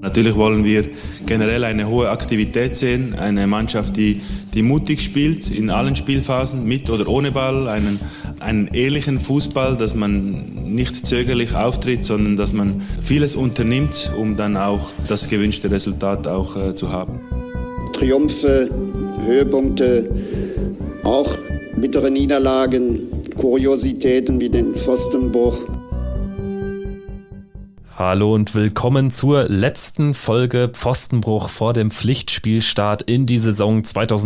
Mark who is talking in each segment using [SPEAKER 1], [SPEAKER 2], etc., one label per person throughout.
[SPEAKER 1] Natürlich wollen wir generell eine hohe Aktivität sehen, eine Mannschaft, die mutig spielt in allen Spielphasen, mit oder ohne Ball, einen ehrlichen Fußball, dass man nicht zögerlich auftritt, sondern dass man vieles unternimmt, um dann auch das gewünschte Resultat auch zu haben.
[SPEAKER 2] Triumphe, Höhepunkte, auch bittere Niederlagen, Kuriositäten wie den Pfostenbruch.
[SPEAKER 3] Hallo und willkommen zur letzten Folge Pfostenbruch vor dem Pflichtspielstart in die Saison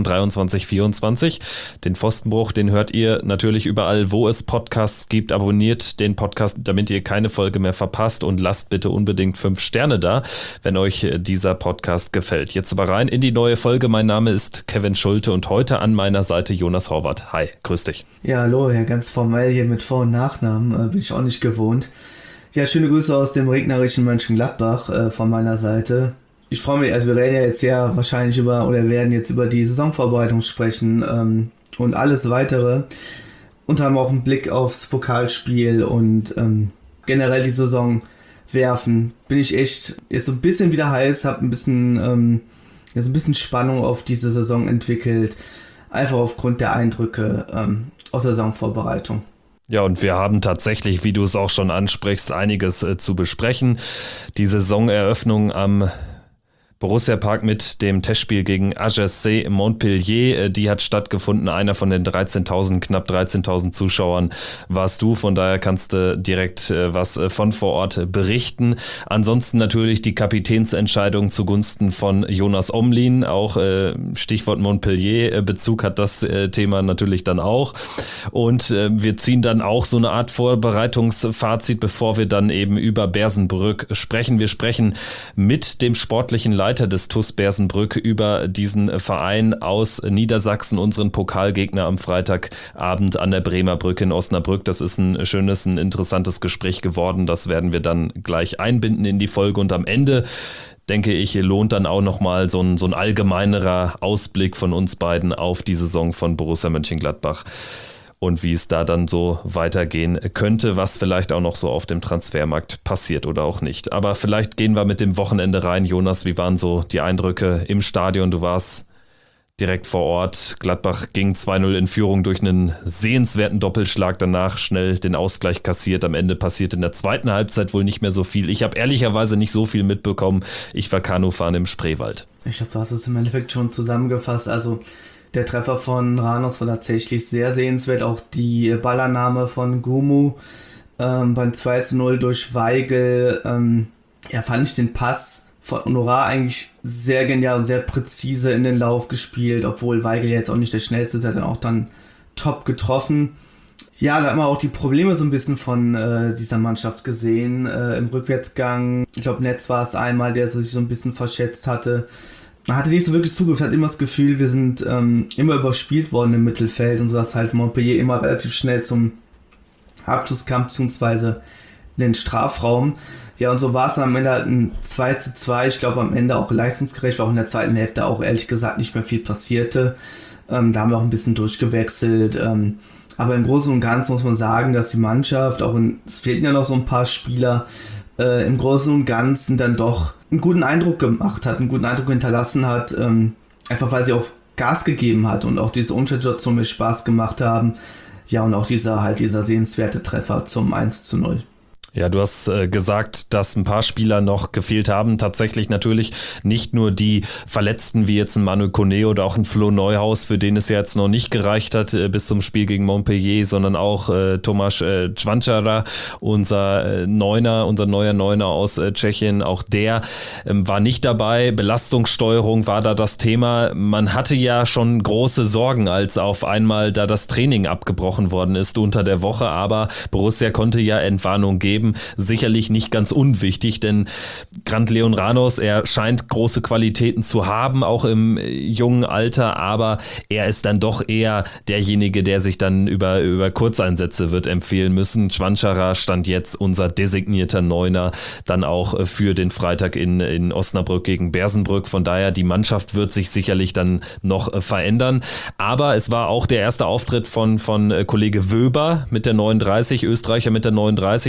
[SPEAKER 3] 2023-24. Den Pfostenbruch, den hört ihr natürlich überall, wo es Podcasts gibt. Abonniert den Podcast, damit ihr keine Folge mehr verpasst und lasst bitte unbedingt 5 Sterne da, wenn euch dieser Podcast gefällt. Jetzt aber rein in die neue Folge. Mein Name ist Kevin Schulte und heute an meiner Seite Jonas Horvath. Hi, grüß dich.
[SPEAKER 4] Ja, hallo, ja, ganz formell hier mit Vor- und Nachnamen, bin ich auch nicht gewohnt. Ja, schöne Grüße aus dem regnerischen Mönchengladbach von meiner Seite. Ich freue mich, also wir reden ja jetzt wahrscheinlich werden jetzt über die Saisonvorbereitung sprechen und alles weitere und haben auch einen Blick aufs Pokalspiel und generell die Saison werfen. Bin ich echt jetzt so ein bisschen wieder heiß, habe ein bisschen Spannung auf diese Saison entwickelt, einfach aufgrund der Eindrücke aus der Saisonvorbereitung.
[SPEAKER 3] Ja, und wir haben tatsächlich, wie du es auch schon ansprichst, einiges zu besprechen. Die Saisoneröffnung am Borussia-Park mit dem Testspiel gegen AGC Montpellier, die hat stattgefunden. Einer von den knapp 13.000 Zuschauern warst du, von daher kannst du direkt was von vor Ort berichten. Ansonsten natürlich die Kapitänsentscheidung zugunsten von Jonas Omlin, auch Stichwort Montpellier, Bezug hat das Thema natürlich dann auch. Und wir ziehen dann auch so eine Art Vorbereitungsfazit, bevor wir dann eben über Bersenbrück sprechen. Wir sprechen mit dem sportlichen Leiter des TuS Bersenbrück über diesen Verein aus Niedersachsen, unseren Pokalgegner am Freitagabend an der Bremer Brücke in Osnabrück. Das ist ein schönes, ein interessantes Gespräch geworden. Das werden wir dann gleich einbinden in die Folge und am Ende, denke ich, lohnt dann auch nochmal so ein allgemeinerer Ausblick von uns beiden auf die Saison von Borussia Mönchengladbach. Und wie es da dann so weitergehen könnte, was vielleicht auch noch so auf dem Transfermarkt passiert oder auch nicht. Aber vielleicht gehen wir mit dem Wochenende rein. Jonas, wie waren so die Eindrücke im Stadion? Du warst direkt vor Ort. Gladbach ging 2-0 in Führung durch einen sehenswerten Doppelschlag. Danach schnell den Ausgleich kassiert. Am Ende passiert in der zweiten Halbzeit wohl nicht mehr so viel. Ich habe ehrlicherweise nicht so viel mitbekommen. Ich war Kanufahren im Spreewald.
[SPEAKER 4] Ich glaube, du hast es im Endeffekt schon zusammengefasst. Also der Treffer von Ranos war tatsächlich sehr sehenswert. Auch die Ballannahme von Gumu beim 2-0 durch Weigl. Fand ich den Pass von Honorar eigentlich sehr genial und sehr präzise in den Lauf gespielt, obwohl Weigl jetzt auch nicht der schnellste ist, hat dann auch dann top getroffen. Ja, da hat man auch die Probleme so ein bisschen von dieser Mannschaft gesehen im Rückwärtsgang. Ich glaube, Netz war es einmal, der sich so ein bisschen verschätzt hatte. Man hatte nicht so wirklich Zugriff, hat immer das Gefühl, wir sind immer überspielt worden im Mittelfeld und so, dass halt Montpellier immer relativ schnell zum Abschluss kam, beziehungsweise in den Strafraum. Ja, und so war es am Ende halt ein 2-2. Ich glaube, am Ende auch leistungsgerecht, weil auch in der zweiten Hälfte auch ehrlich gesagt nicht mehr viel passierte. Da haben wir auch ein bisschen durchgewechselt. Aber im Großen und Ganzen muss man sagen, dass die Mannschaft, es fehlten ja noch so ein paar Spieler, im Großen und Ganzen dann doch einen guten Eindruck gemacht hat, einen guten Eindruck hinterlassen hat, einfach weil sie auch Gas gegeben hat und auch diese Umschaltsituation mit Spaß gemacht haben. Ja, und auch dieser sehenswerte Treffer zum 1-0.
[SPEAKER 3] Ja, du hast gesagt, dass ein paar Spieler noch gefehlt haben. Tatsächlich natürlich nicht nur die Verletzten wie jetzt ein Manu Kone oder auch ein Flo Neuhaus, für den es ja jetzt noch nicht gereicht hat bis zum Spiel gegen Montpellier, sondern auch Tomáš Cvančara, unser neuer Neuner aus Tschechien. Auch der war nicht dabei. Belastungssteuerung war da das Thema. Man hatte ja schon große Sorgen, als auf einmal da das Training abgebrochen worden ist unter der Woche, aber Borussia konnte ja Entwarnung geben. Sicherlich nicht ganz unwichtig, denn Grant Leon Ranos, er scheint große Qualitäten zu haben, auch im jungen Alter, aber er ist dann doch eher derjenige, der sich dann über Kurzeinsätze wird empfehlen müssen. Cvančara stand jetzt unser designierter Neuner, dann auch für den Freitag in Osnabrück gegen Bersenbrück. Von daher, die Mannschaft wird sich sicherlich dann noch verändern. Aber es war auch der erste Auftritt von Kollege Wöber mit der 39, Österreicher mit der 39. Da haben wir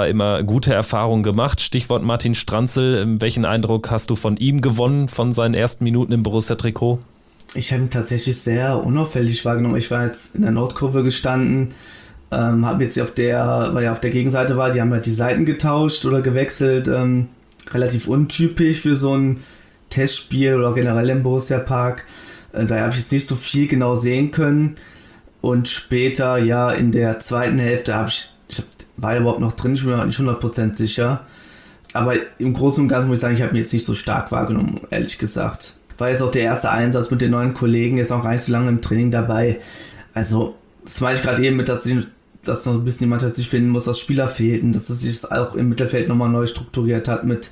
[SPEAKER 3] da immer gute Erfahrungen gemacht. Stichwort Martin Stranzl. Welchen Eindruck hast du von ihm gewonnen, von seinen ersten Minuten im Borussia-Trikot?
[SPEAKER 4] Ich habe ihn tatsächlich sehr unauffällig wahrgenommen. Ich war jetzt in der Nordkurve gestanden, habe jetzt weil er auf der Gegenseite war, die haben halt die Seiten getauscht oder gewechselt. Relativ untypisch für so ein Testspiel oder generell im Borussia-Park. Daher habe ich jetzt nicht so viel genau sehen können. Und später, ja, in der zweiten Hälfte war er überhaupt noch drin, ich bin mir nicht 100% sicher. Aber im Großen und Ganzen muss ich sagen, ich habe ihn jetzt nicht so stark wahrgenommen, ehrlich gesagt. War jetzt auch der erste Einsatz mit den neuen Kollegen, jetzt auch gar nicht so lange im Training dabei. Also, das meine ich gerade eben mit, dass noch ein bisschen die Mannschaft sich finden muss, dass Spieler fehlten, dass es sich auch im Mittelfeld nochmal neu strukturiert hat mit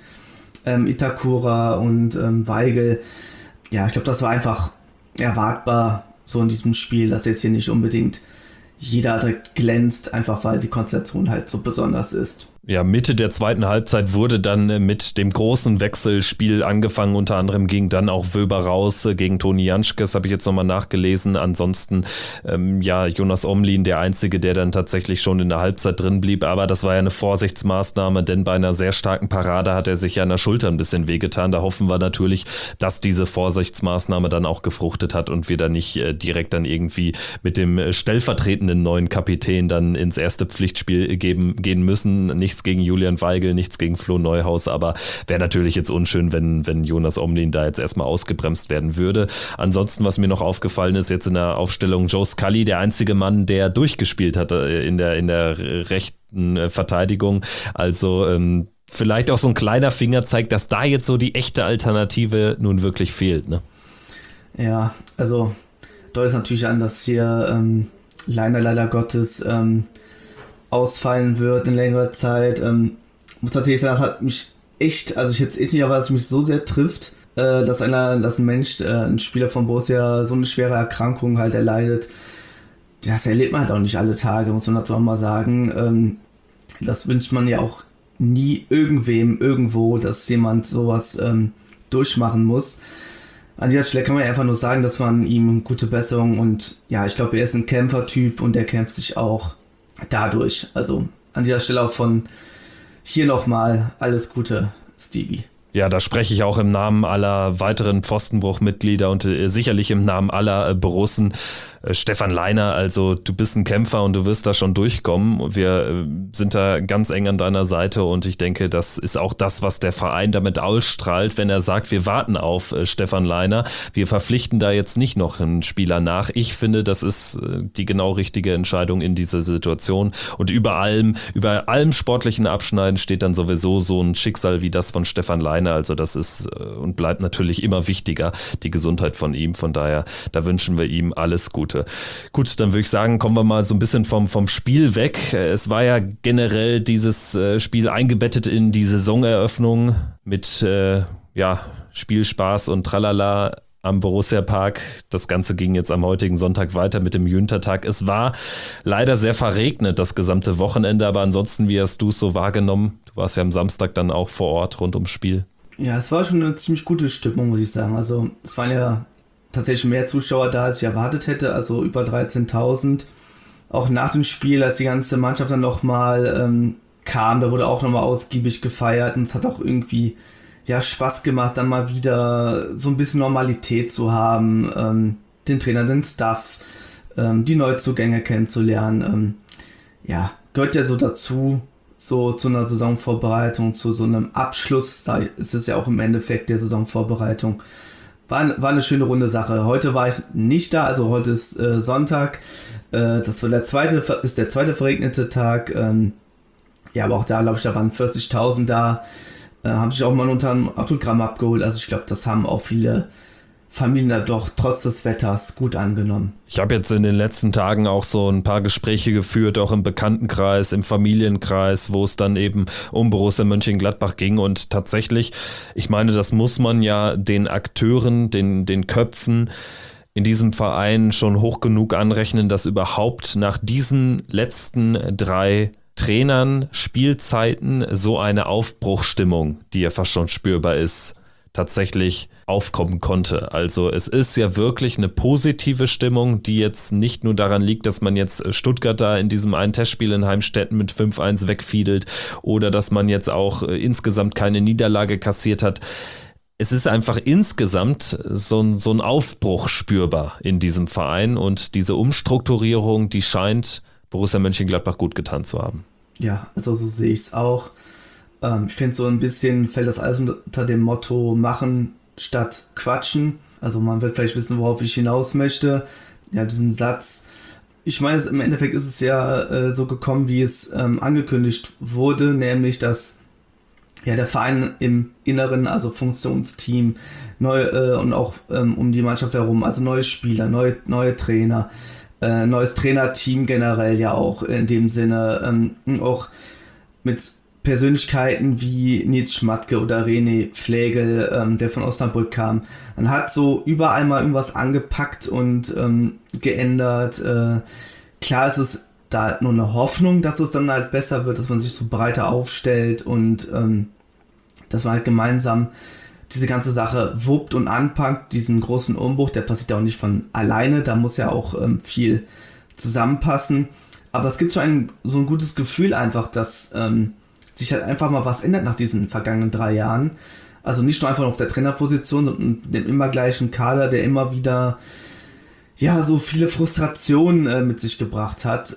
[SPEAKER 4] Itakura und Weigl. Ja, ich glaube, das war einfach erwartbar so in diesem Spiel, dass jetzt hier nicht unbedingt jeder direkt glänzt, einfach weil die Konstellation halt so besonders ist.
[SPEAKER 3] Ja, Mitte der zweiten Halbzeit wurde dann mit dem großen Wechselspiel angefangen. Unter anderem ging dann auch Wöber raus gegen Toni Janschke. Das habe ich jetzt nochmal nachgelesen. Ansonsten, Jonas Omlin, der Einzige, der dann tatsächlich schon in der Halbzeit drin blieb. Aber das war ja eine Vorsichtsmaßnahme, denn bei einer sehr starken Parade hat er sich ja an der Schulter ein bisschen wehgetan. Da hoffen wir natürlich, dass diese Vorsichtsmaßnahme dann auch gefruchtet hat und wir dann nicht direkt dann irgendwie mit dem stellvertretenden neuen Kapitän dann ins erste Pflichtspiel gehen müssen. Nichts gegen Julian Weigl, nichts gegen Flo Neuhaus, aber wäre natürlich jetzt unschön, wenn Jonas Omlin da jetzt erstmal ausgebremst werden würde. Ansonsten, was mir noch aufgefallen ist, jetzt in der Aufstellung Joe Scully, der einzige Mann, der durchgespielt hat in der rechten Verteidigung. Also vielleicht auch so ein kleiner Fingerzeig, dass da jetzt so die echte Alternative nun wirklich fehlt, ne?
[SPEAKER 4] Ja, also deutet es natürlich an, dass hier leider Gottes ausfallen wird in längerer Zeit. Muss tatsächlich sagen, das hat mich echt, also ich hätte es echt nicht erwartet, dass es mich so sehr trifft, dass ein Mensch, ein Spieler von Borussia so eine schwere Erkrankung halt erleidet. Das erlebt man halt auch nicht alle Tage, muss man dazu auch mal sagen. Das wünscht man ja auch nie irgendwem irgendwo, dass jemand sowas durchmachen muss. An dieser Stelle kann man ja einfach nur sagen, dass man ihm gute Besserung und ja, ich glaube, er ist ein Kämpfertyp und der kämpft sich auch dadurch. Also an dieser Stelle auch von hier nochmal alles Gute, Stevie.
[SPEAKER 3] Ja, da spreche ich auch im Namen aller weiteren Pfostenbruch-Mitglieder und sicherlich im Namen aller Borussen. Stefan Leiner, also du bist ein Kämpfer und du wirst da schon durchkommen. Wir sind da ganz eng an deiner Seite und ich denke, das ist auch das, was der Verein damit ausstrahlt, wenn er sagt, wir warten auf Stefan Leiner. Wir verpflichten da jetzt nicht noch einen Spieler nach. Ich finde, das ist die genau richtige Entscheidung in dieser Situation und über allem sportlichen Abschneiden steht dann sowieso so ein Schicksal wie das von Stefan Leiner. Also das ist und bleibt natürlich immer wichtiger, die Gesundheit von ihm. Von daher, da wünschen wir ihm alles Gute. Gut, dann würde ich sagen, kommen wir mal so ein bisschen vom Spiel weg. Es war ja generell dieses Spiel eingebettet in die Saisoneröffnung mit Spielspaß und Tralala am Borussia-Park. Das Ganze ging jetzt am heutigen Sonntag weiter mit dem Jüntertag. Es war leider sehr verregnet das gesamte Wochenende, aber ansonsten, wie hast du es so wahrgenommen? Du warst ja am Samstag dann auch vor Ort rund ums Spiel. Ja,
[SPEAKER 4] es war schon eine ziemlich gute Stimmung, muss ich sagen. Also es waren ja tatsächlich mehr Zuschauer da, als ich erwartet hätte, also über 13.000. Auch nach dem Spiel, als die ganze Mannschaft dann nochmal kam, da wurde auch nochmal ausgiebig gefeiert und es hat auch irgendwie Spaß gemacht, dann mal wieder so ein bisschen Normalität zu haben, den Trainer, den Staff, die Neuzugänge kennenzulernen. Gehört ja so dazu, so zu einer Saisonvorbereitung, zu so einem Abschluss, da ist es ja auch im Endeffekt der Saisonvorbereitung. War eine schöne runde Sache. Heute war ich nicht da, also heute ist Sonntag. Das war der zweite verregnete Tag. Aber auch da, glaube ich, da waren 40.000 da. Habe ich auch mal unter einem Autogramm abgeholt. Also ich glaube, das haben auch viele Familien da doch trotz des Wetters gut angenommen.
[SPEAKER 3] Ich habe jetzt in den letzten Tagen auch so ein paar Gespräche geführt, auch im Bekanntenkreis, im Familienkreis, wo es dann eben um Borussia Mönchengladbach ging und tatsächlich, ich meine, das muss man ja den Akteuren, den Köpfen in diesem Verein schon hoch genug anrechnen, dass überhaupt nach diesen letzten 3 Trainern, Spielzeiten so eine Aufbruchsstimmung, die ja fast schon spürbar ist, tatsächlich aufkommen konnte. Also es ist ja wirklich eine positive Stimmung, die jetzt nicht nur daran liegt, dass man jetzt Stuttgart da in diesem einen Testspiel in Heimstetten mit 5-1 wegfiedelt oder dass man jetzt auch insgesamt keine Niederlage kassiert hat. Es ist einfach insgesamt so ein Aufbruch spürbar in diesem Verein und diese Umstrukturierung, die scheint Borussia Mönchengladbach gut getan zu haben.
[SPEAKER 4] Ja, also so sehe ich es auch. Ich finde, so ein bisschen fällt das alles unter dem Motto machen statt quatschen. Also man wird vielleicht wissen, worauf ich hinaus möchte. Ja, diesen Satz. Ich meine, im Endeffekt ist es ja so gekommen, wie es angekündigt wurde, nämlich, dass ja, der Verein im Inneren, also Funktionsteam, neu und auch um die Mannschaft herum, also neue Spieler, neue Trainer, neues Trainerteam generell ja auch in dem Sinne, auch mit Persönlichkeiten wie Nils Schmatke oder René Flegel, der von Osnabrück kam. Man hat so überall mal irgendwas angepackt und geändert. Klar ist es da nur eine Hoffnung, dass es dann halt besser wird, dass man sich so breiter aufstellt und dass man halt gemeinsam diese ganze Sache wuppt und anpackt, diesen großen Umbruch, der passiert ja auch nicht von alleine, da muss ja auch viel zusammenpassen, aber es gibt so ein gutes Gefühl einfach, dass sich halt einfach mal was ändert nach diesen vergangenen 3 Jahren, also nicht nur einfach auf der Trainerposition, sondern dem immer gleichen Kader, der immer wieder ja, so viele Frustrationen mit sich gebracht hat.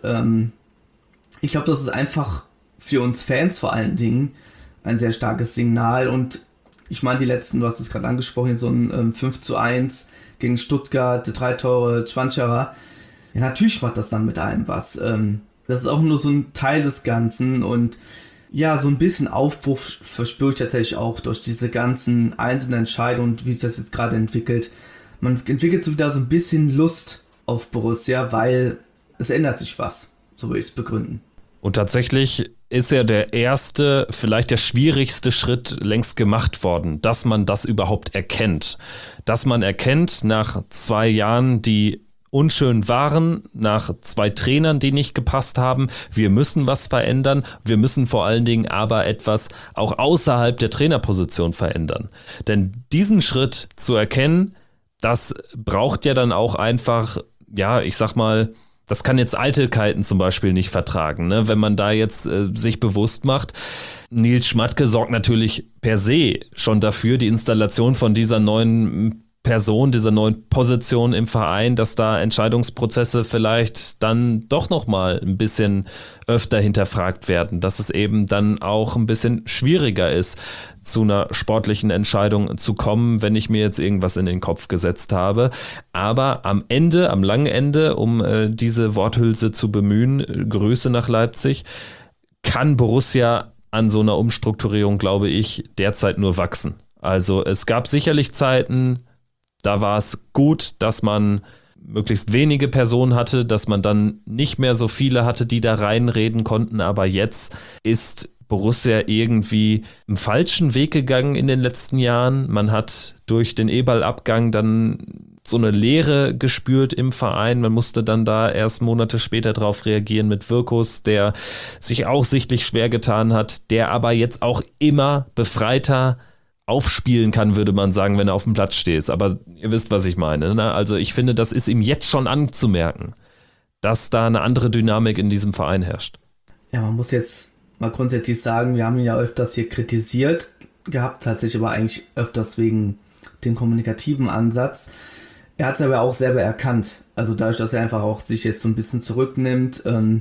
[SPEAKER 4] Ich glaube, das ist einfach für uns Fans vor allen Dingen ein sehr starkes Signal und ich meine, die letzten, du hast es gerade angesprochen, so ein 5-1 gegen Stuttgart, 3 Tore, Schwanscherer. Ja, natürlich macht das dann mit einem was. Das ist auch nur so ein Teil des Ganzen und ja, so ein bisschen Aufbruch verspüre ich tatsächlich auch durch diese ganzen einzelnen Entscheidungen und wie sich das jetzt gerade entwickelt. Man entwickelt so wieder so ein bisschen Lust auf Borussia, weil es ändert sich was. So würde ich es begründen.
[SPEAKER 3] Und tatsächlich ist ja der erste, vielleicht der schwierigste Schritt längst gemacht worden, dass man das überhaupt erkennt. Dass man erkennt, nach 2 Jahren, die unschön waren, nach 2 Trainern, die nicht gepasst haben, wir müssen was verändern, wir müssen vor allen Dingen aber etwas auch außerhalb der Trainerposition verändern. Denn diesen Schritt zu erkennen, das braucht ja dann auch einfach, ja, ich sag mal, das kann jetzt Eitelkeiten zum Beispiel nicht vertragen, ne? Wenn man da jetzt sich bewusst macht. Nils Schmatke sorgt natürlich per se schon dafür, die Installation von dieser neuen Person, dieser neuen Position im Verein, dass da Entscheidungsprozesse vielleicht dann doch nochmal ein bisschen öfter hinterfragt werden, dass es eben dann auch ein bisschen schwieriger ist, zu einer sportlichen Entscheidung zu kommen, wenn ich mir jetzt irgendwas in den Kopf gesetzt habe. Aber am Ende, am langen Ende, um diese Worthülse zu bemühen, Grüße nach Leipzig, kann Borussia an so einer Umstrukturierung, glaube ich, derzeit nur wachsen. Also es gab sicherlich Zeiten, da war es gut, dass man möglichst wenige Personen hatte, dass man dann nicht mehr so viele hatte, die da reinreden konnten. Aber jetzt ist Borussia irgendwie einen falschen Weg gegangen in den letzten Jahren. Man hat durch den Eberl-Abgang dann so eine Leere gespürt im Verein. Man musste dann da erst Monate später drauf reagieren mit Wirkus, der sich auch sichtlich schwer getan hat, der aber jetzt auch immer befreiter aufspielen kann, würde man sagen, wenn er auf dem Platz steht. Aber ihr wisst, was ich meine, ne? Also ich finde, das ist ihm jetzt schon anzumerken, dass da eine andere Dynamik in diesem Verein herrscht.
[SPEAKER 4] Ja, man muss jetzt mal grundsätzlich sagen, wir haben ihn ja öfters hier kritisiert gehabt, tatsächlich aber eigentlich öfters wegen dem kommunikativen Ansatz. Er hat es aber auch selber erkannt. Also dadurch, dass er einfach auch sich jetzt so ein bisschen zurücknimmt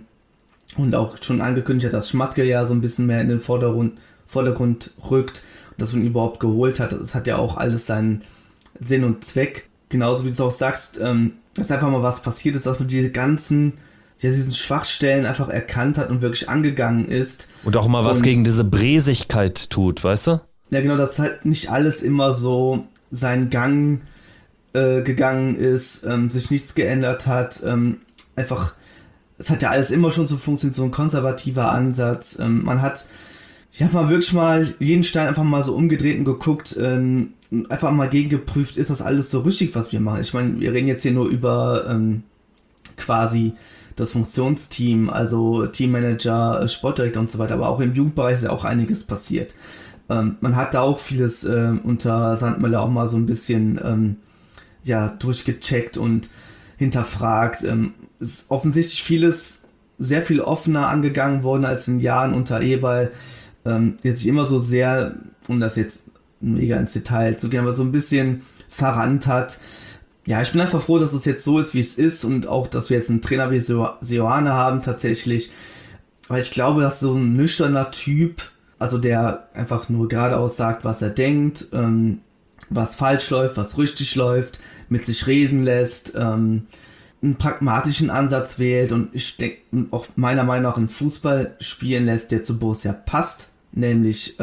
[SPEAKER 4] und auch schon angekündigt hat, dass Schmatke ja so ein bisschen mehr in den Vordergrund rückt, dass man ihn überhaupt geholt hat. Das hat ja auch alles seinen Sinn und Zweck. Genauso wie du es auch sagst, dass einfach mal was passiert ist, dass man diese ganzen, ja, diesen Schwachstellen einfach erkannt hat und wirklich angegangen ist.
[SPEAKER 3] Und auch mal was gegen diese Bräsigkeit tut, weißt du?
[SPEAKER 4] Ja, genau, dass halt nicht alles immer so seinen Gang gegangen ist, sich nichts geändert hat. Einfach, es hat ja alles immer schon so funktioniert, so ein konservativer Ansatz. Man hat ja mal wirklich mal jeden Stein einfach mal so umgedreht und geguckt, einfach mal gegengeprüft, ist das alles so richtig, was wir machen. Ich meine, wir reden jetzt hier nur über quasi das Funktionsteam, also Teammanager, Sportdirektor und so weiter, aber auch im Jugendbereich ist ja auch einiges passiert. Man hat da auch vieles unter Sandmöller auch mal so ein bisschen durchgecheckt und hinterfragt. Ist offensichtlich vieles sehr viel offener angegangen worden als in Jahren unter Eberl. Der sich immer so sehr, um das jetzt mega ins Detail zu gehen, aber so ein bisschen verrannt hat. Ja, ich bin einfach froh, dass es jetzt so ist, wie es ist und auch, dass wir jetzt einen Trainer wie Seoane haben tatsächlich. Weil ich glaube, dass so ein nüchterner Typ, also der einfach nur geradeaus sagt, was er denkt, was falsch läuft, was richtig läuft, mit sich reden lässt, einen pragmatischen Ansatz wählt und ich denke auch meiner Meinung nach einen Fußball spielen lässt, der zu Borussia passt, nämlich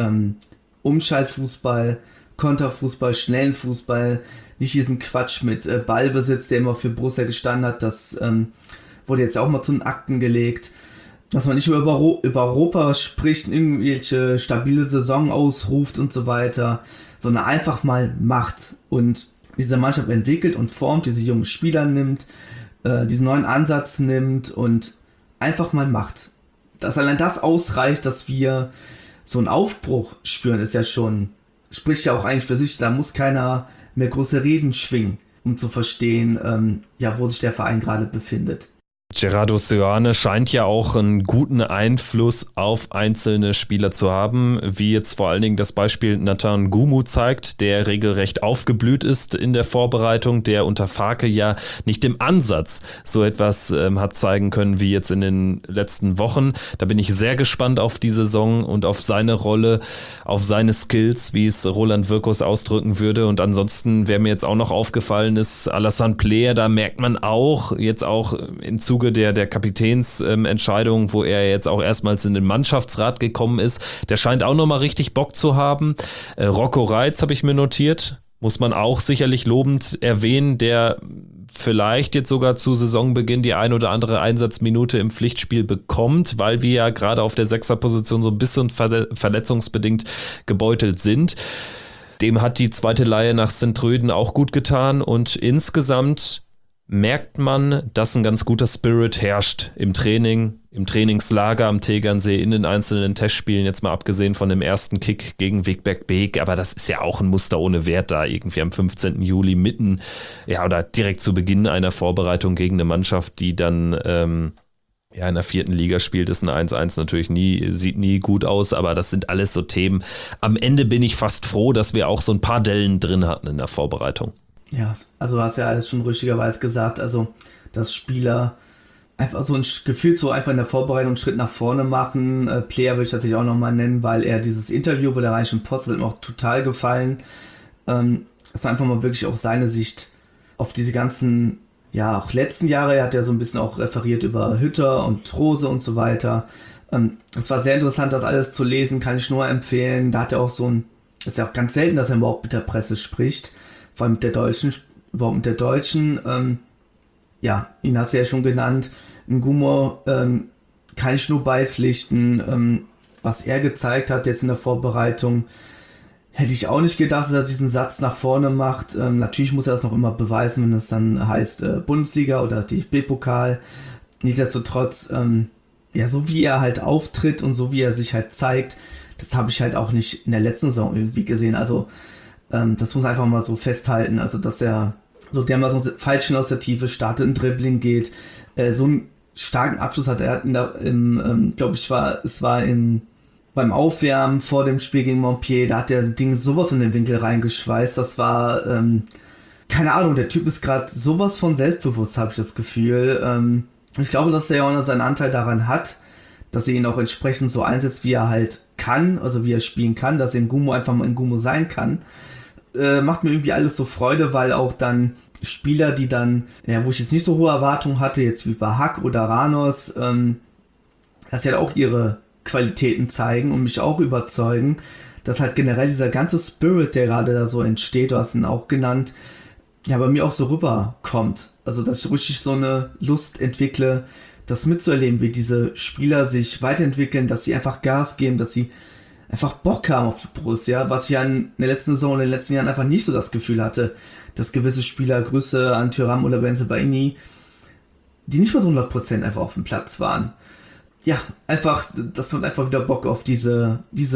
[SPEAKER 4] Umschaltfußball, Konterfußball, schnellen Fußball, nicht diesen Quatsch mit Ballbesitz, der immer für Borussia gestanden hat, das wurde jetzt auch mal zu den Akten gelegt. Dass man nicht über Europa spricht, irgendwelche stabile Saison ausruft und so weiter, sondern einfach mal macht und diese Mannschaft entwickelt und formt, diese jungen Spieler nimmt, diesen neuen Ansatz nimmt und einfach mal macht. Dass allein das ausreicht, dass wir so einen Aufbruch spüren, ist ja schon, spricht ja auch eigentlich für sich, da muss keiner mehr große Reden schwingen, um zu verstehen, wo sich der Verein gerade befindet.
[SPEAKER 3] Gerardo Seoane scheint ja auch einen guten Einfluss auf einzelne Spieler zu haben, wie jetzt vor allen Dingen das Beispiel Nathan N'Gumu zeigt, der regelrecht aufgeblüht ist in der Vorbereitung, der unter Farke ja nicht im Ansatz so etwas hat zeigen können wie jetzt in den letzten Wochen. Da bin ich sehr gespannt auf die Saison und auf seine Rolle, auf seine Skills, wie es Roland Wirkus ausdrücken würde. Und ansonsten, wer mir jetzt auch noch aufgefallen ist, Alassane Player, da merkt man auch, jetzt auch im Zuge der Kapitänsentscheidung, wo er jetzt auch erstmals in den Mannschaftsrat gekommen ist, der scheint auch nochmal richtig Bock zu haben. Rocco Reitz habe ich mir notiert, muss man auch sicherlich lobend erwähnen, der vielleicht jetzt sogar zu Saisonbeginn die ein oder andere Einsatzminute im Pflichtspiel bekommt, weil wir ja gerade auf der Sechserposition so ein bisschen verletzungsbedingt gebeutelt sind. Dem hat die zweite Leihe nach Sint-Truiden auch gut getan und insgesamt merkt man, dass ein ganz guter Spirit herrscht im Training, im Trainingslager am Tegernsee, in den einzelnen Testspielen, jetzt mal abgesehen von dem ersten Kick gegen Wigbek Beek, aber das ist ja auch ein Muster ohne Wert da, irgendwie am 15. Juli mitten, oder direkt zu Beginn einer Vorbereitung gegen eine Mannschaft, die dann in der 4. Liga spielt, ist ein 1-1 natürlich sieht nie gut aus, aber das sind alles so Themen. Am Ende bin ich fast froh, dass wir auch so ein paar Dellen drin hatten in der Vorbereitung.
[SPEAKER 4] Ja, also du hast ja alles schon richtigerweise gesagt, also dass Spieler einfach so ein Gefühl so einfach in der Vorbereitung einen Schritt nach vorne machen. Player würde ich tatsächlich auch nochmal nennen, weil er dieses Interview bei der Rheinischen Post hat mir auch total gefallen. Es war einfach mal wirklich auch seine Sicht auf diese ganzen, auch letzten Jahre. Er hat ja so ein bisschen auch referiert über Hütter und Rose und so weiter. Es war sehr interessant, das alles zu lesen, kann ich nur empfehlen. Da hat er auch ist ja auch ganz selten, dass er überhaupt mit der Presse spricht. Vor allem mit der Deutschen, ihn hast du ja schon genannt, N'Gumu kann ich nur beipflichten, was er gezeigt hat jetzt in der Vorbereitung, hätte ich auch nicht gedacht, dass er diesen Satz nach vorne macht. Natürlich muss er das noch immer beweisen, wenn es dann heißt Bundesliga oder DFB-Pokal. Nichtsdestotrotz, so wie er halt auftritt und so wie er sich halt zeigt, das habe ich halt auch nicht in der letzten Saison irgendwie gesehen. Also das muss einfach mal so festhalten, also dass er so dermaßen falsch aus der Tiefe startet, in Dribbling geht, so einen starken Abschluss hat. Er hat beim Aufwärmen vor dem Spiel gegen Montpellier, da hat der Ding sowas in den Winkel reingeschweißt, das war, keine Ahnung, der Typ ist gerade sowas von selbstbewusst, habe ich das Gefühl. Ich glaube, dass er ja auch seinen Anteil daran hat, dass er ihn auch entsprechend so einsetzt, wie er halt kann, also wie er spielen kann, dass N'Gumu einfach mal N'Gumu sein kann. Macht mir irgendwie alles so Freude, weil auch dann Spieler, die dann, wo ich jetzt nicht so hohe Erwartungen hatte, jetzt wie bei Hack oder Ranos, dass sie halt auch ihre Qualitäten zeigen und mich auch überzeugen, dass halt generell dieser ganze Spirit, der gerade da so entsteht, du hast ihn auch genannt, bei mir auch so rüberkommt. Also, dass ich richtig so eine Lust entwickle, das mitzuerleben, wie diese Spieler sich weiterentwickeln, dass sie einfach Gas geben, dass sie einfach Bock haben auf die Borussia, was ich ja in der letzten Saison und in den letzten Jahren einfach nicht so das Gefühl hatte, dass gewisse Spieler, Grüße an Thuram oder Bensebaini, die nicht mal so 100% einfach auf dem Platz waren. Ja, einfach, dass man einfach wieder Bock auf diese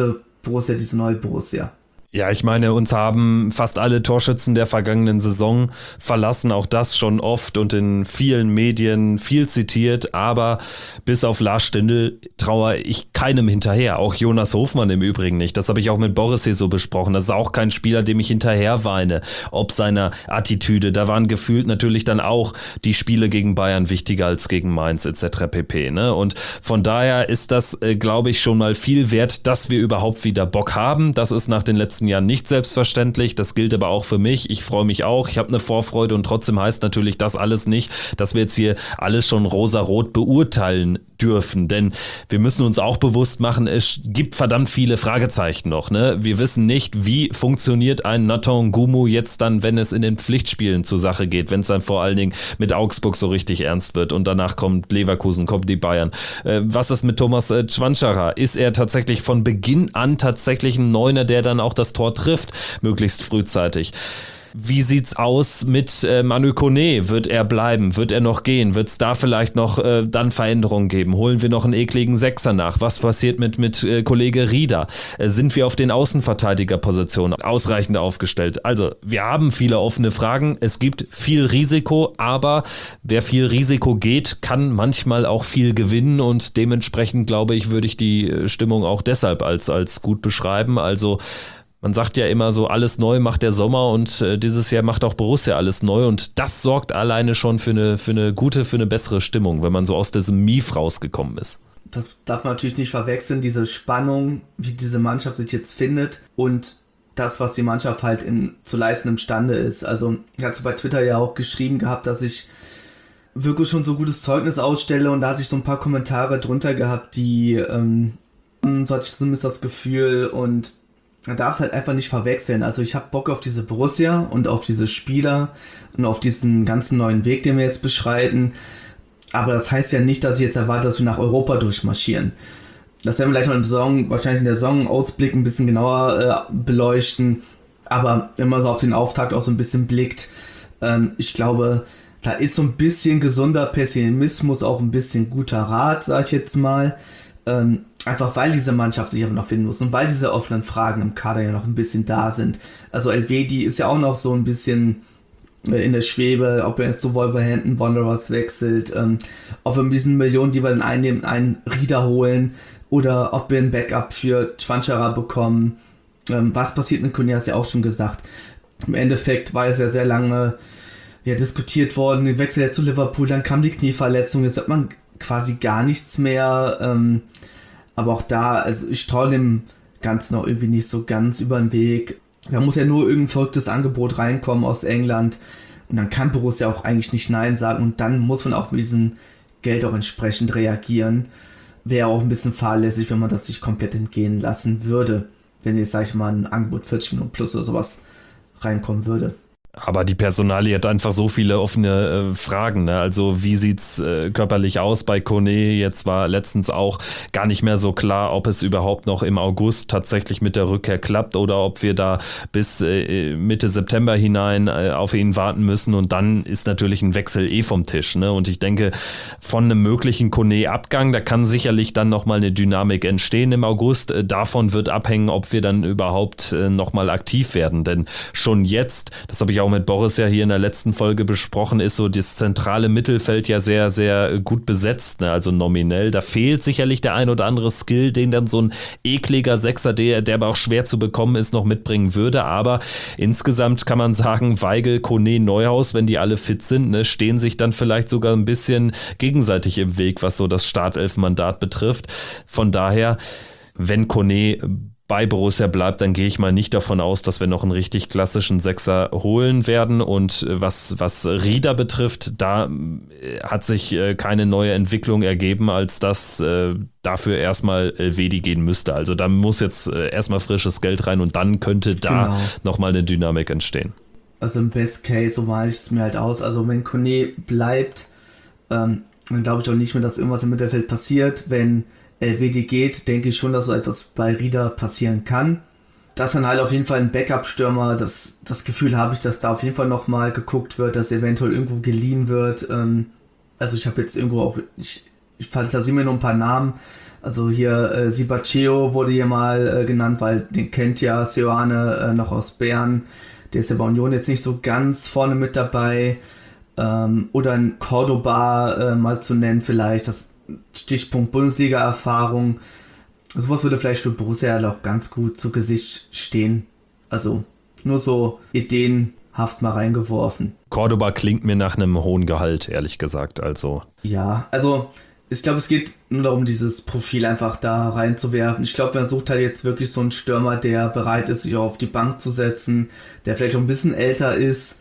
[SPEAKER 4] Borussia diese neue Borussia.
[SPEAKER 3] Ja, ich meine, uns haben fast alle Torschützen der vergangenen Saison verlassen, auch das schon oft und in vielen Medien viel zitiert, aber bis auf Lars Stindl traue ich keinem hinterher, auch Jonas Hofmann im Übrigen nicht. Das habe ich auch mit Boris hier so besprochen, das ist auch kein Spieler, dem ich hinterher weine, ob seiner Attitüde, da waren gefühlt natürlich dann auch die Spiele gegen Bayern wichtiger als gegen Mainz etc. pp. Ne? Und von daher ist das, glaube ich, schon mal viel wert, dass wir überhaupt wieder Bock haben, das ist nach den letzten Jahren nicht selbstverständlich, das gilt aber auch für mich, ich freue mich auch, ich habe eine Vorfreude und trotzdem heißt natürlich das alles nicht, dass wir jetzt hier alles schon rosarot beurteilen dürfen, denn wir müssen uns auch bewusst machen, es gibt verdammt viele Fragezeichen noch, ne? Wir wissen nicht, wie funktioniert ein Nathan Gumu jetzt dann, wenn es in den Pflichtspielen zur Sache geht, wenn es dann vor allen Dingen mit Augsburg so richtig ernst wird und danach kommt Leverkusen, kommt die Bayern. Was ist mit Thomas Cvančara? Ist er tatsächlich von Beginn an tatsächlich ein Neuner, der dann auch das Tor trifft, möglichst frühzeitig? Wie sieht's aus mit Manu Koné? Wird er bleiben? Wird er noch gehen? Wird es da vielleicht noch dann Veränderungen geben? Holen wir noch einen ekligen Sechser nach? Was passiert mit Kollege Rieder? Sind wir auf den Außenverteidigerpositionen ausreichend aufgestellt? Also, wir haben viele offene Fragen. Es gibt viel Risiko, aber wer viel Risiko geht, kann manchmal auch viel gewinnen und dementsprechend, glaube ich, würde ich die Stimmung auch deshalb als gut beschreiben. Also, man sagt ja immer so, alles neu macht der Sommer und dieses Jahr macht auch Borussia alles neu und das sorgt alleine schon für eine bessere Stimmung, wenn man so aus diesem Mief rausgekommen ist.
[SPEAKER 4] Das darf man natürlich nicht verwechseln, diese Spannung, wie diese Mannschaft sich jetzt findet und das, was die Mannschaft halt zu leisten imstande ist. Also ich hatte bei Twitter ja auch geschrieben gehabt, dass ich wirklich schon so gutes Zeugnis ausstelle und da hatte ich so ein paar Kommentare drunter gehabt, die so hatte ich zumindest das Gefühl und man darf es halt einfach nicht verwechseln. Also ich habe Bock auf diese Borussia und auf diese Spieler und auf diesen ganzen neuen Weg, den wir jetzt beschreiten. Aber das heißt ja nicht, dass ich jetzt erwarte, dass wir nach Europa durchmarschieren. Das werden wir gleich noch wahrscheinlich in der Saison-Ausblick ein bisschen genauer beleuchten. Aber wenn man so auf den Auftakt auch so ein bisschen blickt, ich glaube, da ist so ein bisschen gesunder Pessimismus, auch ein bisschen guter Rat, sage ich jetzt mal. Einfach weil diese Mannschaft sich aber noch finden muss und weil diese offenen Fragen im Kader ja noch ein bisschen da sind. Also Elvedi ist ja auch noch so ein bisschen in der Schwebe, ob er jetzt zu Wolverhampton Wanderers wechselt, ob wir mit diesen Millionen, die wir dann einnehmen, einen Rieder holen oder ob wir ein Backup für Cvančara bekommen. Was passiert mit Koné, hast du ja auch schon gesagt. Im Endeffekt war es ja sehr lange diskutiert worden, den Wechsel zu Liverpool, dann kam die Knieverletzung, jetzt hat man quasi gar nichts mehr, aber auch da, also ich traue dem Ganzen noch irgendwie nicht so ganz über den Weg. Da muss ja nur irgendein verrücktes Angebot reinkommen aus England und dann kann Borussia auch eigentlich nicht Nein sagen und dann muss man auch mit diesem Geld auch entsprechend reagieren. Wäre auch ein bisschen fahrlässig, wenn man das sich komplett entgehen lassen würde, wenn jetzt, sag ich mal, ein Angebot 40 Minuten plus oder sowas reinkommen würde.
[SPEAKER 3] Aber die Personalie hat einfach so viele offene Fragen. Ne? Also wie sieht's körperlich aus bei Koné? Jetzt war letztens auch gar nicht mehr so klar, ob es überhaupt noch im August tatsächlich mit der Rückkehr klappt oder ob wir da bis Mitte September hinein auf ihn warten müssen. Und dann ist natürlich ein Wechsel vom Tisch. Ne? Und ich denke, von einem möglichen Koné-Abgang, da kann sicherlich dann nochmal eine Dynamik entstehen im August. Davon wird abhängen, ob wir dann überhaupt nochmal aktiv werden. Denn schon jetzt, das habe ich auch mit Boris ja hier in der letzten Folge besprochen, ist so das zentrale Mittelfeld ja sehr, sehr gut besetzt, ne? Also nominell. Da fehlt sicherlich der ein oder andere Skill, den dann so ein ekliger Sechser, der aber auch schwer zu bekommen ist, noch mitbringen würde. Aber insgesamt kann man sagen, Weigl, Koné, Neuhaus, wenn die alle fit sind, ne, stehen sich dann vielleicht sogar ein bisschen gegenseitig im Weg, was so das Startelf-Mandat betrifft. Von daher, wenn Koné bei Borussia bleibt, dann gehe ich mal nicht davon aus, dass wir noch einen richtig klassischen Sechser holen werden. Und was Rieder betrifft, da hat sich keine neue Entwicklung ergeben, als dass dafür erstmal Elvedi gehen müsste. Also da muss jetzt erstmal frisches Geld rein und dann könnte da nochmal eine Dynamik entstehen. Also im Best Case, so male ich es mir halt aus. Also wenn Koné bleibt, dann glaube ich doch nicht mehr, dass irgendwas im Mittelfeld passiert. Wenn Elvedi geht, denke ich schon, dass so etwas bei Rieder passieren kann. Dass dann halt auf jeden Fall ein Backup-Stürmer, das Gefühl habe ich, dass da auf jeden Fall nochmal geguckt wird, dass eventuell irgendwo geliehen wird. Also ich habe jetzt irgendwo auch, ich
[SPEAKER 4] da sehen wir nur ein paar Namen. Also hier Sibacheo wurde hier mal genannt, weil den kennt ja Seoane noch aus Bern. Der ist ja bei Union jetzt nicht so ganz vorne mit dabei. Oder ein Cordoba mal zu nennen vielleicht. Das Stichpunkt Bundesliga-Erfahrung. Sowas würde vielleicht für Borussia auch ganz gut zu Gesicht stehen. Also nur so ideenhaft mal reingeworfen.
[SPEAKER 3] Cordoba klingt mir nach einem hohen Gehalt, ehrlich gesagt. Also.
[SPEAKER 4] Ja, also ich glaube, es geht nur darum, dieses Profil einfach da reinzuwerfen. Ich glaube, man sucht halt jetzt wirklich so einen Stürmer, der bereit ist, sich auf die Bank zu setzen, der vielleicht auch ein bisschen älter ist.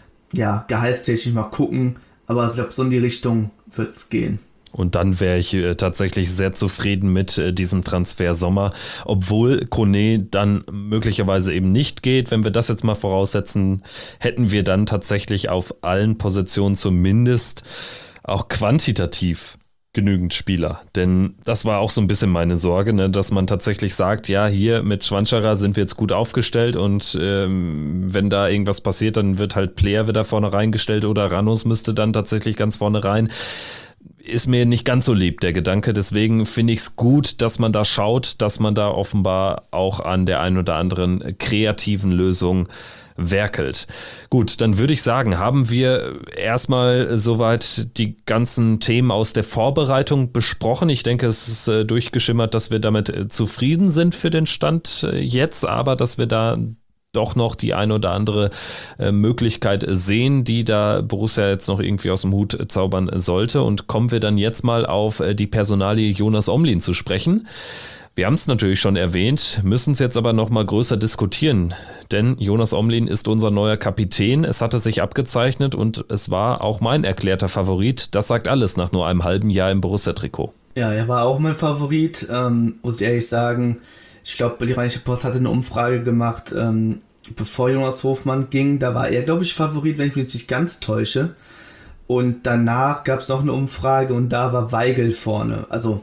[SPEAKER 4] Ja, gehaltstechnisch mal gucken. Aber ich glaube, so in die Richtung wird es gehen.
[SPEAKER 3] Und dann wäre ich tatsächlich sehr zufrieden mit diesem Transfer Sommer, obwohl Kone dann möglicherweise eben nicht geht. Wenn wir das jetzt mal voraussetzen, hätten wir dann tatsächlich auf allen Positionen zumindest auch quantitativ genügend Spieler. Denn das war auch so ein bisschen meine Sorge, ne, dass man tatsächlich sagt, ja, hier mit Schwanscherer sind wir jetzt gut aufgestellt und wenn da irgendwas passiert, dann wird halt Player wieder vorne reingestellt oder Ranos müsste dann tatsächlich ganz vorne rein. Ist mir nicht ganz so lieb, der Gedanke. Deswegen finde ich es gut, dass man da schaut, dass man da offenbar auch an der einen oder anderen kreativen Lösung werkelt. Gut, dann würde ich sagen, haben wir erstmal soweit die ganzen Themen aus der Vorbereitung besprochen. Ich denke, es ist durchgeschimmert, dass wir damit zufrieden sind für den Stand jetzt, aber dass wir da doch noch die eine oder andere Möglichkeit sehen, die da Borussia jetzt noch irgendwie aus dem Hut zaubern sollte. Und kommen wir dann jetzt mal auf die Personalie Jonas Omlin zu sprechen. Wir haben es natürlich schon erwähnt, müssen es jetzt aber noch mal größer diskutieren, denn Jonas Omlin ist unser neuer Kapitän. Es hatte sich abgezeichnet und es war auch mein erklärter Favorit. Das sagt alles nach nur einem halben Jahr im Borussia-Trikot.
[SPEAKER 4] Ja, er war auch mein Favorit, muss ich ehrlich sagen. Ich glaube, die Rheinische Post hatte eine Umfrage gemacht, bevor Jonas Hofmann ging. Da war er, glaube ich, Favorit, wenn ich mich nicht ganz täusche. Und danach gab es noch eine Umfrage und da war Weigl vorne. Also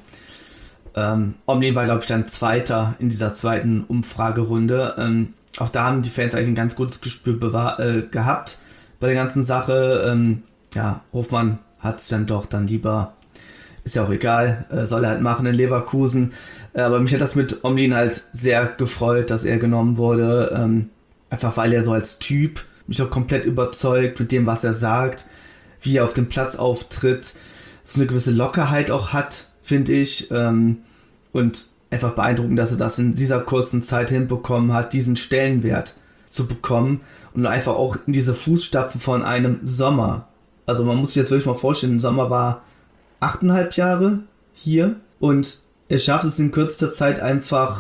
[SPEAKER 4] Omlin war, glaube ich, dann Zweiter in dieser zweiten Umfragerunde. Auch da haben die Fans eigentlich ein ganz gutes Gespür gehabt bei der ganzen Sache. Ja, Hofmann hat es dann doch dann lieber, ist ja auch egal, soll er halt machen in Leverkusen. Aber mich hat das mit Omlin halt sehr gefreut, dass er genommen wurde. Einfach weil er so als Typ mich auch komplett überzeugt mit dem, was er sagt, wie er auf dem Platz auftritt, so eine gewisse Lockerheit auch hat, finde ich. Und einfach beeindruckend, dass er das in dieser kurzen Zeit hinbekommen hat, diesen Stellenwert zu bekommen und einfach auch in diese Fußstapfen von einem Sommer. Also man muss sich jetzt wirklich mal vorstellen, Sommer war 8,5 Jahre hier und er schafft es in kürzester Zeit einfach,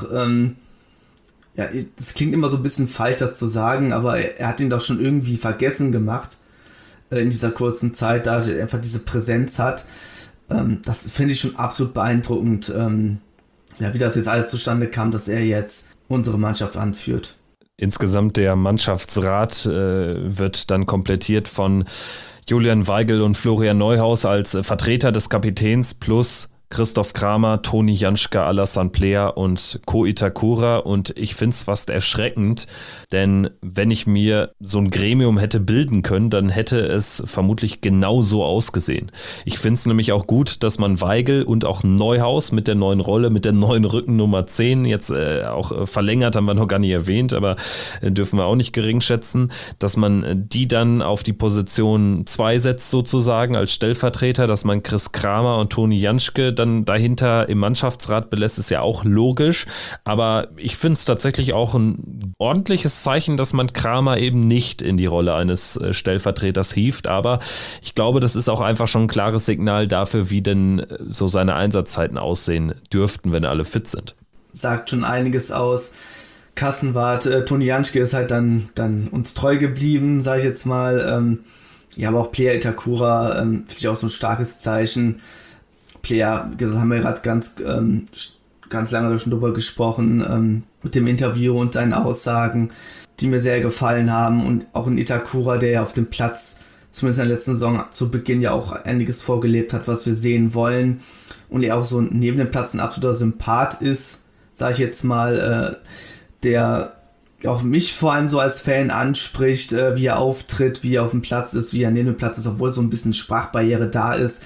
[SPEAKER 4] ja, das klingt immer so ein bisschen falsch, das zu sagen, aber er hat ihn doch schon irgendwie vergessen gemacht in dieser kurzen Zeit, da er einfach diese Präsenz hat. Das finde ich schon absolut beeindruckend, ja, wie das jetzt alles zustande kam, dass er jetzt unsere Mannschaft anführt.
[SPEAKER 3] Insgesamt der Mannschaftsrat wird dann komplettiert von Julian Weigl und Florian Neuhaus als Vertreter des Kapitäns plus Christoph Kramer, Toni Janschke, Alassane Player und Ko Itakura und ich finde es fast erschreckend, denn wenn ich mir so ein Gremium hätte bilden können, dann hätte es vermutlich genau so ausgesehen. Ich finde es nämlich auch gut, dass man Weigl und auch Neuhaus mit der neuen Rolle, mit der neuen Rückennummer 10 jetzt auch verlängert, haben wir noch gar nicht erwähnt, aber dürfen wir auch nicht gering schätzen, dass man die dann auf die Position 2 setzt sozusagen als Stellvertreter, dass man Chris Kramer und Toni Janschke dann dahinter im Mannschaftsrat belässt, ist ja auch logisch, aber ich finde es tatsächlich auch ein ordentliches Zeichen, dass man Kramer eben nicht in die Rolle eines Stellvertreters hieft, aber ich glaube, das ist auch einfach schon ein klares Signal dafür, wie denn so seine Einsatzzeiten aussehen dürften, wenn alle fit sind.
[SPEAKER 4] Sagt schon einiges aus. Kassenwart, Toni Janschke ist halt dann uns treu geblieben, sage ich jetzt mal. Ja, aber auch Player Itakura, finde ich auch so ein starkes Zeichen. Player, das haben wir gerade ganz lange schon drüber gesprochen, mit dem Interview und seinen Aussagen, die mir sehr gefallen haben. Und auch ein Itakura, der ja auf dem Platz, zumindest in der letzten Saison zu Beginn ja auch einiges vorgelebt hat, was wir sehen wollen. Und er auch so neben dem Platz ein absoluter Sympath ist, sage ich jetzt mal, der auch mich vor allem so als Fan anspricht, wie er auftritt, wie er auf dem Platz ist, wie er neben dem Platz ist, obwohl so ein bisschen Sprachbarriere da ist.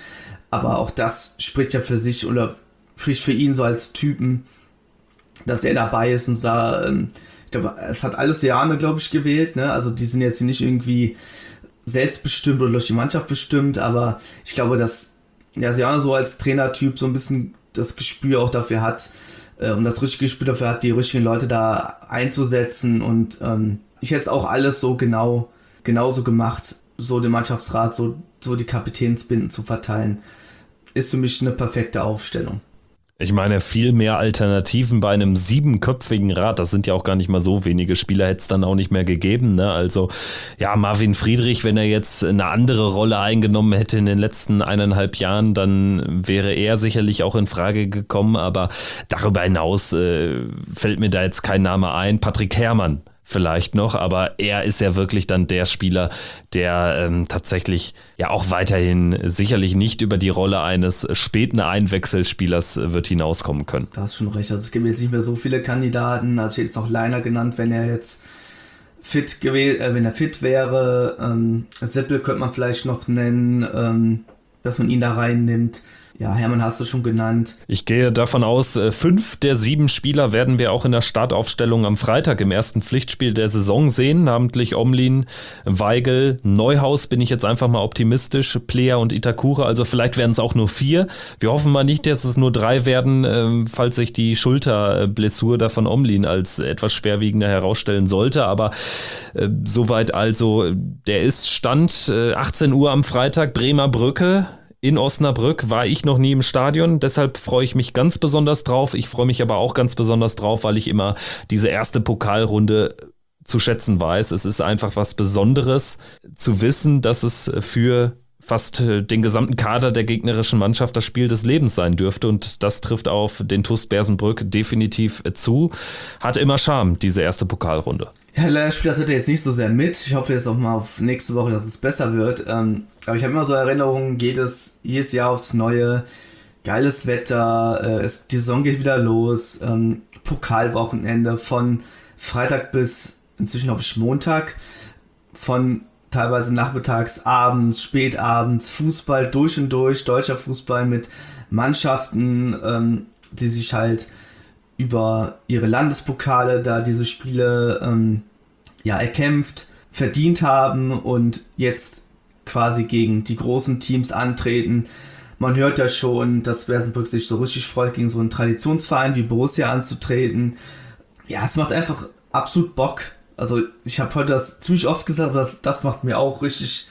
[SPEAKER 4] Aber auch das spricht ja für sich oder spricht für ihn so als Typen, dass er dabei ist und da, ich glaube, es hat alles Seane, glaube ich, gewählt, ne? Also die sind jetzt nicht irgendwie selbstbestimmt oder durch die Mannschaft bestimmt, aber ich glaube, dass Seane so als Trainertyp so ein bisschen das Gespür auch dafür hat und das richtige Gespür dafür hat, die richtigen Leute da einzusetzen und ich hätte es auch alles so genauso gemacht, so den Mannschaftsrat, so die Kapitänsbinden zu verteilen, ist für mich eine perfekte Aufstellung.
[SPEAKER 3] Ich meine, viel mehr Alternativen bei einem 7-köpfigen Rat, das sind ja auch gar nicht mal so wenige Spieler, hätte es dann auch nicht mehr gegeben, ne? Also ja, Marvin Friedrich, wenn er jetzt eine andere Rolle eingenommen hätte in den letzten 1,5 Jahren, dann wäre er sicherlich auch in Frage gekommen, aber darüber hinaus fällt mir da jetzt kein Name ein. Patrick Herrmann vielleicht noch, aber er ist ja wirklich dann der Spieler, der tatsächlich ja auch weiterhin sicherlich nicht über die Rolle eines späten Einwechselspielers wird hinauskommen können.
[SPEAKER 4] Da hast schon recht, also es gibt jetzt nicht mehr so viele Kandidaten, also ich hätte jetzt noch Leiner genannt, wenn er jetzt fit wäre, Seppel könnte man vielleicht noch nennen, dass man ihn da reinnimmt. Ja, Hermann hast du schon genannt.
[SPEAKER 3] Ich gehe davon aus, 5 der 7 Spieler werden wir auch in der Startaufstellung am Freitag im ersten Pflichtspiel der Saison sehen, namentlich Omlin, Weigl, Neuhaus, bin ich jetzt einfach mal optimistisch, Plea und Itakura, also vielleicht werden es auch nur 4. Wir hoffen mal nicht, dass es nur 3 werden, falls sich die Schulterblessur da von Omlin als etwas schwerwiegender herausstellen sollte, aber soweit also, der ist Stand 18 Uhr am Freitag, Bremer Brücke. In Osnabrück war ich noch nie im Stadion, deshalb freue ich mich ganz besonders drauf. Ich freue mich aber auch ganz besonders drauf, weil ich immer diese erste Pokalrunde zu schätzen weiß. Es ist einfach was Besonderes zu wissen, dass es für fast den gesamten Kader der gegnerischen Mannschaft das Spiel des Lebens sein dürfte und das trifft auf den TuS Bersenbrück definitiv zu. Hat immer Charme, diese erste Pokalrunde.
[SPEAKER 4] Ja, leider spielt das heute jetzt nicht so sehr mit. Ich hoffe jetzt auch mal auf nächste Woche, dass es besser wird. Aber ich habe immer so Erinnerungen, jedes Jahr aufs Neue. Geiles Wetter, die Saison geht wieder los. Pokalwochenende von Freitag bis inzwischen glaube ich Montag. Von teilweise nachmittags, abends, spätabends, Fußball durch und durch, deutscher Fußball mit Mannschaften, die sich halt über ihre Landespokale da diese Spiele erkämpft, verdient haben und jetzt quasi gegen die großen Teams antreten. Man hört ja schon, dass Bersenbrück sich so richtig freut, gegen so einen Traditionsverein wie Borussia anzutreten. Ja, es macht einfach absolut Bock. Also ich habe heute das ziemlich oft gesagt, aber das macht mir auch richtig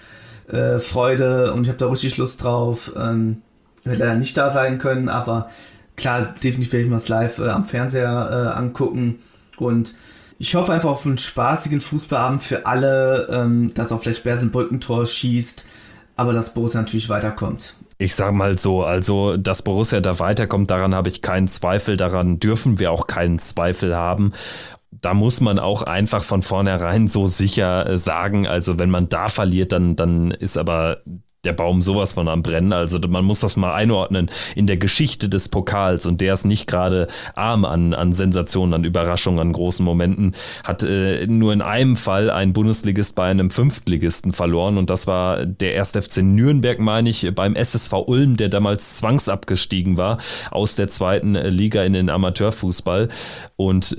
[SPEAKER 4] Freude und ich habe da richtig Lust drauf. Ich werde leider nicht da sein können, aber klar, definitiv werde ich mir das live am Fernseher angucken und ich hoffe einfach auf einen spaßigen Fußballabend für alle, dass auch vielleicht Bersenbrück ein Tor schießt, aber dass Borussia natürlich weiterkommt.
[SPEAKER 3] Ich sage mal so, also dass Borussia da weiterkommt, daran habe ich keinen Zweifel, daran dürfen wir auch keinen Zweifel haben. Da muss man auch einfach von vornherein so sicher sagen, also wenn man da verliert, dann ist aber der Baum sowas von am Brennen. Also man muss das mal einordnen in der Geschichte des Pokals und der ist nicht gerade arm an Sensationen, an Überraschungen, an großen Momenten. Hat nur in einem Fall ein Bundesligist bei einem Fünftligisten verloren und das war der 1. FC Nürnberg, meine ich, beim SSV Ulm, der damals zwangsabgestiegen war aus der 2. Liga in den Amateurfußball und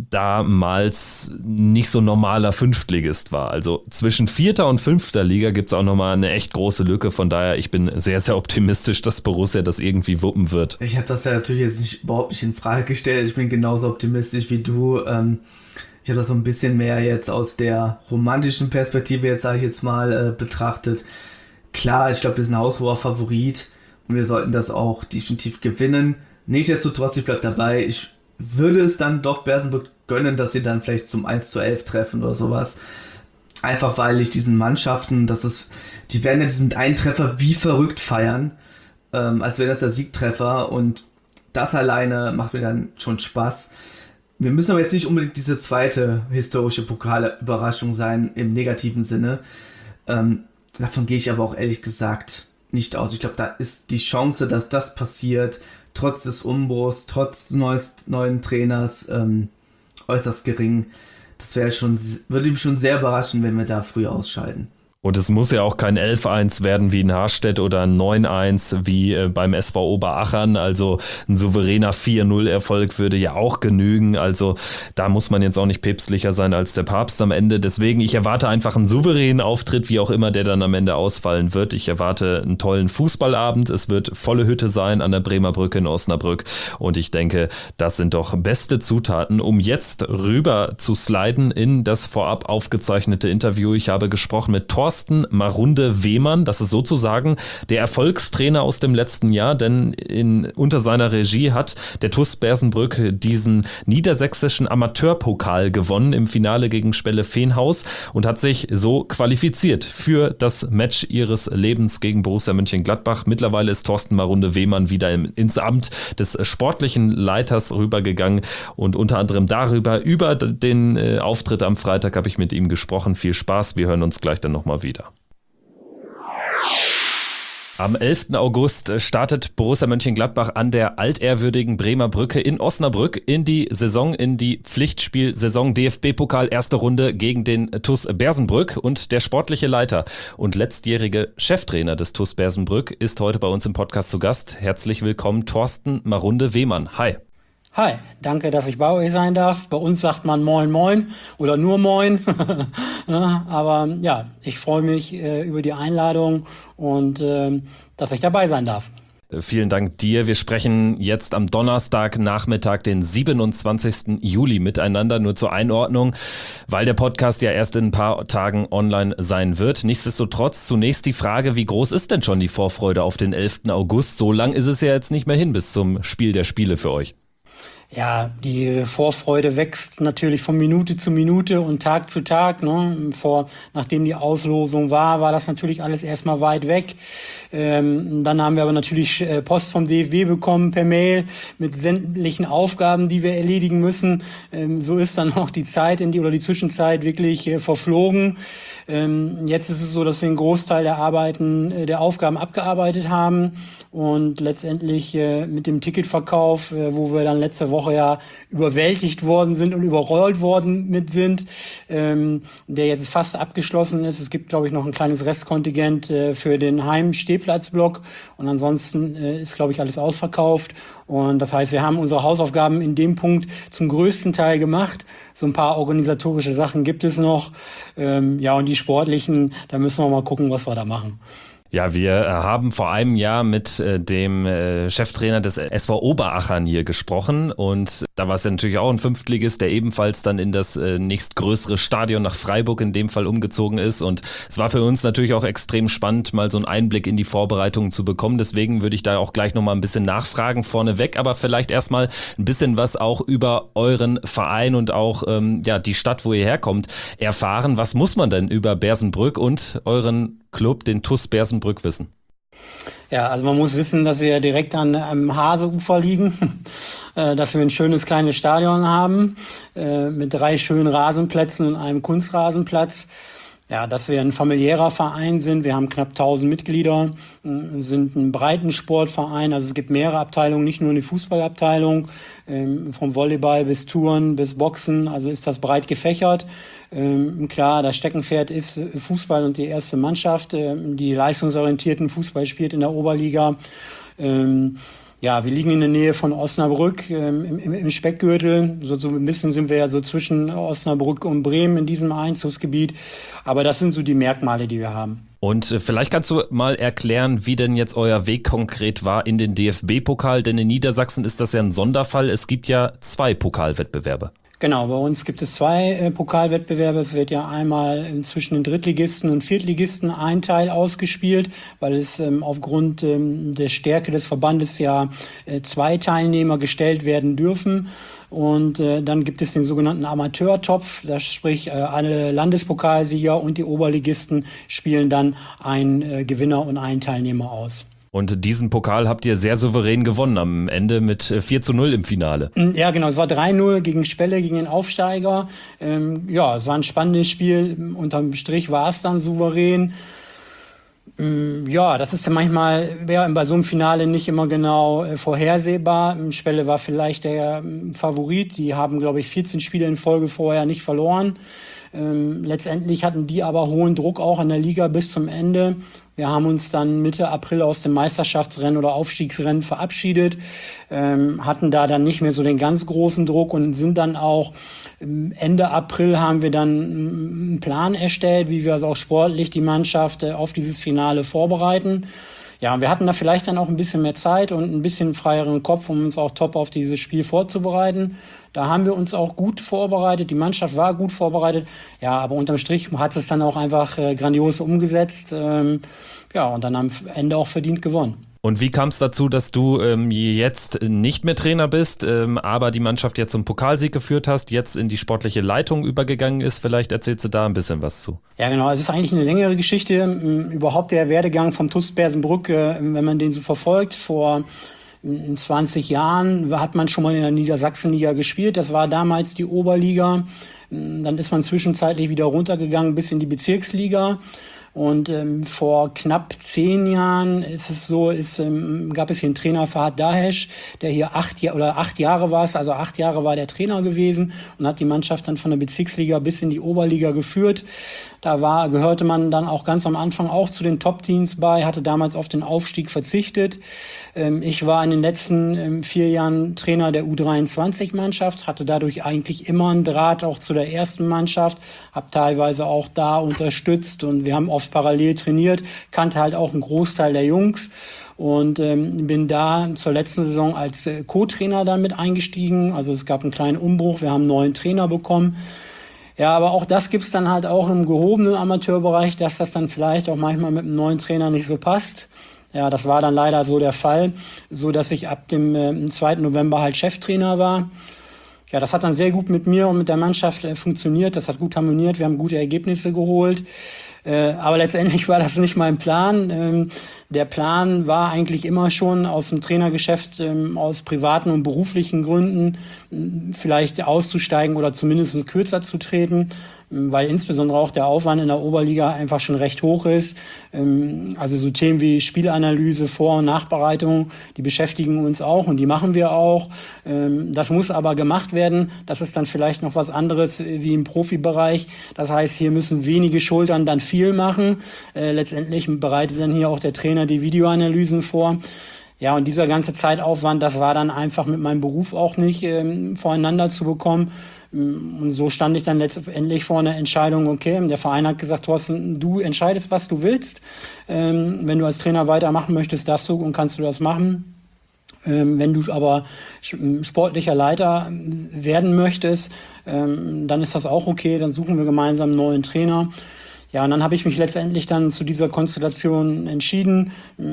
[SPEAKER 3] damals nicht so normaler Fünftligist war. Also zwischen 4. und 5. Liga gibt es auch nochmal eine echt große Lücke. Von daher, ich bin sehr, sehr optimistisch, dass Borussia das irgendwie wuppen wird.
[SPEAKER 4] Ich habe das ja natürlich jetzt überhaupt nicht in Frage gestellt. Ich bin genauso optimistisch wie du. Ich habe das so ein bisschen mehr jetzt aus der romantischen Perspektive, jetzt sage ich jetzt mal, betrachtet. Klar, ich glaube, wir sind ein haushoher Favorit und wir sollten das auch definitiv gewinnen. Nichtsdestotrotz, ich bleibe dabei. Ich würde es dann doch Bersenbrück gönnen, dass sie dann vielleicht zum 1:11 treffen oder sowas. Einfach weil ich diesen Mannschaften, die werden ja diesen einen Treffer wie verrückt feiern, als wäre das der Siegtreffer und das alleine macht mir dann schon Spaß. Wir müssen aber jetzt nicht unbedingt diese zweite historische Pokalüberraschung sein im negativen Sinne. Davon gehe ich aber auch ehrlich gesagt nicht aus. Ich glaube, da ist die Chance, dass das passiert, trotz des Umbruchs, trotz des neuen Trainers, äußerst gering. Das würde mich schon sehr überraschen, wenn wir da früh ausscheiden.
[SPEAKER 3] Und es muss ja auch kein 11-1 werden wie in Harstedt oder ein 9-1 wie beim SV Oberachern. Also ein souveräner 4-0-Erfolg würde ja auch genügen. Also da muss man jetzt auch nicht päpstlicher sein als der Papst am Ende. Deswegen, ich erwarte einfach einen souveränen Auftritt, wie auch immer der dann am Ende ausfallen wird. Ich erwarte einen tollen Fußballabend. Es wird volle Hütte sein an der Bremer Brücke in Osnabrück. Und ich denke, das sind doch beste Zutaten, um jetzt rüber zu sliden in das vorab aufgezeichnete Interview. Ich habe gesprochen mit Thorsten Marunde-Wehmann. Das ist sozusagen der Erfolgstrainer aus dem letzten Jahr, denn unter seiner Regie hat der TuS Bersenbrück diesen niedersächsischen Amateurpokal gewonnen im Finale gegen Spelle Veenhaus und hat sich so qualifiziert für das Match ihres Lebens gegen Borussia Mönchengladbach. Mittlerweile ist Thorsten Marunde-Wehmann wieder ins Amt des sportlichen Leiters rübergegangen und unter anderem über den Auftritt am Freitag habe ich mit ihm gesprochen. Viel Spaß, wir hören uns gleich dann nochmal wieder. Am 11. August startet Borussia Mönchengladbach an der altehrwürdigen Bremer Brücke in Osnabrück in die Pflichtspielsaison DFB-Pokal erste Runde gegen den TuS Bersenbrück und der sportliche Leiter und letztjährige Cheftrainer des TuS Bersenbrück ist heute bei uns im Podcast zu Gast. Herzlich willkommen, Thorsten Marunde-Wehmann. Hi.
[SPEAKER 5] Hi, danke, dass ich bei euch sein darf. Bei uns sagt man Moin Moin oder nur Moin. Ja, aber ja, ich freue mich über die Einladung und dass ich dabei sein darf.
[SPEAKER 3] Vielen Dank dir. Wir sprechen jetzt am Donnerstagnachmittag, den 27. Juli miteinander. Nur zur Einordnung, weil der Podcast ja erst in ein paar Tagen online sein wird. Nichtsdestotrotz zunächst die Frage, wie groß ist denn schon die Vorfreude auf den 11. August? So lang ist es ja jetzt nicht mehr hin bis zum Spiel der Spiele für euch.
[SPEAKER 5] Ja, die Vorfreude wächst natürlich von Minute zu Minute und Tag zu Tag. Ne? Nachdem die Auslosung war das natürlich alles erstmal weit weg. Dann haben wir aber natürlich Post vom DFB bekommen per Mail mit sämtlichen Aufgaben, die wir erledigen müssen. So ist dann auch die Zeit die Zwischenzeit wirklich verflogen. Jetzt ist es so, dass wir einen Großteil der Aufgaben abgearbeitet haben und letztendlich mit dem Ticketverkauf, wo wir dann letzte Woche ja überwältigt worden sind und überrollt worden sind, der jetzt fast abgeschlossen ist. Es gibt, glaube ich, noch ein kleines Restkontingent für den Heim-Stehplatzblock und ansonsten ist, glaube ich, alles ausverkauft. Und das heißt, wir haben unsere Hausaufgaben in dem Punkt zum größten Teil gemacht. So ein paar organisatorische Sachen gibt es noch. Und die sportlichen, da müssen wir mal gucken, was wir da machen.
[SPEAKER 3] Ja, wir haben vor einem Jahr mit dem Cheftrainer des SV Oberachern hier gesprochen und da war es ja natürlich auch ein Fünftligist, der ebenfalls dann in das nächstgrößere Stadion nach Freiburg in dem Fall umgezogen ist und es war für uns natürlich auch extrem spannend, mal so einen Einblick in die Vorbereitungen zu bekommen. Deswegen würde ich da auch gleich nochmal ein bisschen nachfragen vorneweg, aber vielleicht erstmal ein bisschen was auch über euren Verein und auch die Stadt, wo ihr herkommt, erfahren. Was muss man denn über Bersenbrück und euren Club, den TuS Bersenbrück, wissen?
[SPEAKER 5] Ja, also man muss wissen, dass wir direkt am Haseufer liegen, dass wir ein schönes kleines Stadion haben mit 3 schönen Rasenplätzen und einem Kunstrasenplatz. Ja, dass wir ein familiärer Verein sind. Wir haben knapp 1000 Mitglieder, sind ein Breitensportverein. Also es gibt mehrere Abteilungen, nicht nur eine Fußballabteilung, vom Volleyball bis Touren bis Boxen. Also ist das breit gefächert. Klar, das Steckenpferd ist Fußball und die erste Mannschaft, die leistungsorientierten Fußball spielt in der Oberliga. Ja, wir liegen in der Nähe von Osnabrück im Speckgürtel. So ein bisschen sind wir ja so zwischen Osnabrück und Bremen in diesem Einzugsgebiet. Aber das sind so die Merkmale, die wir haben.
[SPEAKER 3] Und vielleicht kannst du mal erklären, wie denn jetzt euer Weg konkret war in den DFB-Pokal. Denn in Niedersachsen ist das ja ein Sonderfall. Es gibt ja 2 Pokalwettbewerbe.
[SPEAKER 5] Genau, bei uns gibt es 2 Pokalwettbewerbe. Es wird ja einmal zwischen den Drittligisten und Viertligisten ein Teil ausgespielt, weil es aufgrund der Stärke des Verbandes ja 2 Teilnehmer gestellt werden dürfen. Und dann gibt es den sogenannten Amateurtopf, das sprich alle Landespokalsieger und die Oberligisten spielen dann einen Gewinner und einen Teilnehmer aus.
[SPEAKER 3] Und diesen Pokal habt ihr sehr souverän gewonnen am Ende mit 4:0 im Finale. Ja,
[SPEAKER 5] genau. Es war 3:0 gegen Spelle, gegen den Aufsteiger. Es war ein spannendes Spiel. Unterm Strich war es dann souverän. Das ist ja manchmal, wäre bei so einem Finale nicht immer genau vorhersehbar. Spelle war vielleicht der Favorit. Die haben, glaube ich, 14 Spiele in Folge vorher nicht verloren. Letztendlich hatten die aber hohen Druck auch in der Liga bis zum Ende. Wir haben uns dann Mitte April aus dem Meisterschaftsrennen oder Aufstiegsrennen verabschiedet, hatten da dann nicht mehr so den ganz großen Druck und sind dann auch Ende April haben wir dann einen Plan erstellt, wie wir also auch sportlich die Mannschaft auf dieses Finale vorbereiten. Ja, und wir hatten da vielleicht dann auch ein bisschen mehr Zeit und ein bisschen freieren Kopf, um uns auch top auf dieses Spiel vorzubereiten. Da haben wir uns auch gut vorbereitet. Die Mannschaft war gut vorbereitet. Ja, aber unterm Strich hat es dann auch einfach grandios umgesetzt. Ja, und dann am Ende auch verdient gewonnen.
[SPEAKER 3] Und wie kam es dazu, dass du jetzt nicht mehr Trainer bist, aber die Mannschaft jetzt zum Pokalsieg geführt hast, jetzt in die sportliche Leitung übergegangen ist? Vielleicht erzählst du da ein bisschen was zu.
[SPEAKER 5] Ja, genau. Es ist eigentlich eine längere Geschichte. Überhaupt der Werdegang vom TuS Bersenbrück, wenn man den so verfolgt, vor 20 Jahren hat man schon mal in der Niedersachsenliga gespielt. Das war damals die Oberliga. Dann ist man zwischenzeitlich wieder runtergegangen bis in die Bezirksliga. Und vor knapp 10 Jahren ist es so, gab es hier einen Trainer, Fahad Dahesh, der hier 8 Jahre war es, also 8 Jahre war der Trainer gewesen und hat die Mannschaft dann von der Bezirksliga bis in die Oberliga geführt. Da gehörte man dann auch ganz am Anfang auch zu den Top-Teams bei, hatte damals auf den Aufstieg verzichtet. Ich war in den letzten 4 Jahren Trainer der U23-Mannschaft, hatte dadurch eigentlich immer einen Draht auch zu der ersten Mannschaft, habe teilweise auch da unterstützt und wir haben oft parallel trainiert, kannte halt auch einen Großteil der Jungs und bin da zur letzten Saison als Co-Trainer dann mit eingestiegen. Also es gab einen kleinen Umbruch, wir haben einen neuen Trainer bekommen. Ja, aber auch das gibt's dann halt auch im gehobenen Amateurbereich, dass das dann vielleicht auch manchmal mit einem neuen Trainer nicht so passt. Ja, das war dann leider so der Fall, so dass ich ab dem 2. November halt Cheftrainer war. Ja, das hat dann sehr gut mit mir und mit der Mannschaft funktioniert. Das hat gut harmoniert. Wir haben gute Ergebnisse geholt. Aber letztendlich war das nicht mein Plan. Der Plan war eigentlich immer schon aus dem Trainergeschäft, aus privaten und beruflichen Gründen vielleicht auszusteigen oder zumindest kürzer zu treten, weil insbesondere auch der Aufwand in der Oberliga einfach schon recht hoch ist. Also so Themen wie Spielanalyse, Vor- und Nachbereitung, die beschäftigen uns auch und die machen wir auch. Das muss aber gemacht werden. Das ist dann vielleicht noch was anderes wie im Profibereich. Das heißt, hier müssen wenige Schultern dann viel machen. Letztendlich bereitet dann hier auch der Trainer die Videoanalysen vor. Ja, und dieser ganze Zeitaufwand, das war dann einfach mit meinem Beruf auch nicht voreinander zu bekommen. Und so stand ich dann letztendlich vor einer Entscheidung, okay, der Verein hat gesagt, Thorsten, du entscheidest, was du willst. Wenn du als Trainer weitermachen möchtest, darfst du und kannst du das machen. Wenn du aber sportlicher Leiter werden möchtest, dann ist das auch okay, dann suchen wir gemeinsam einen neuen Trainer. Ja, und dann habe ich mich letztendlich dann zu dieser Konstellation entschieden,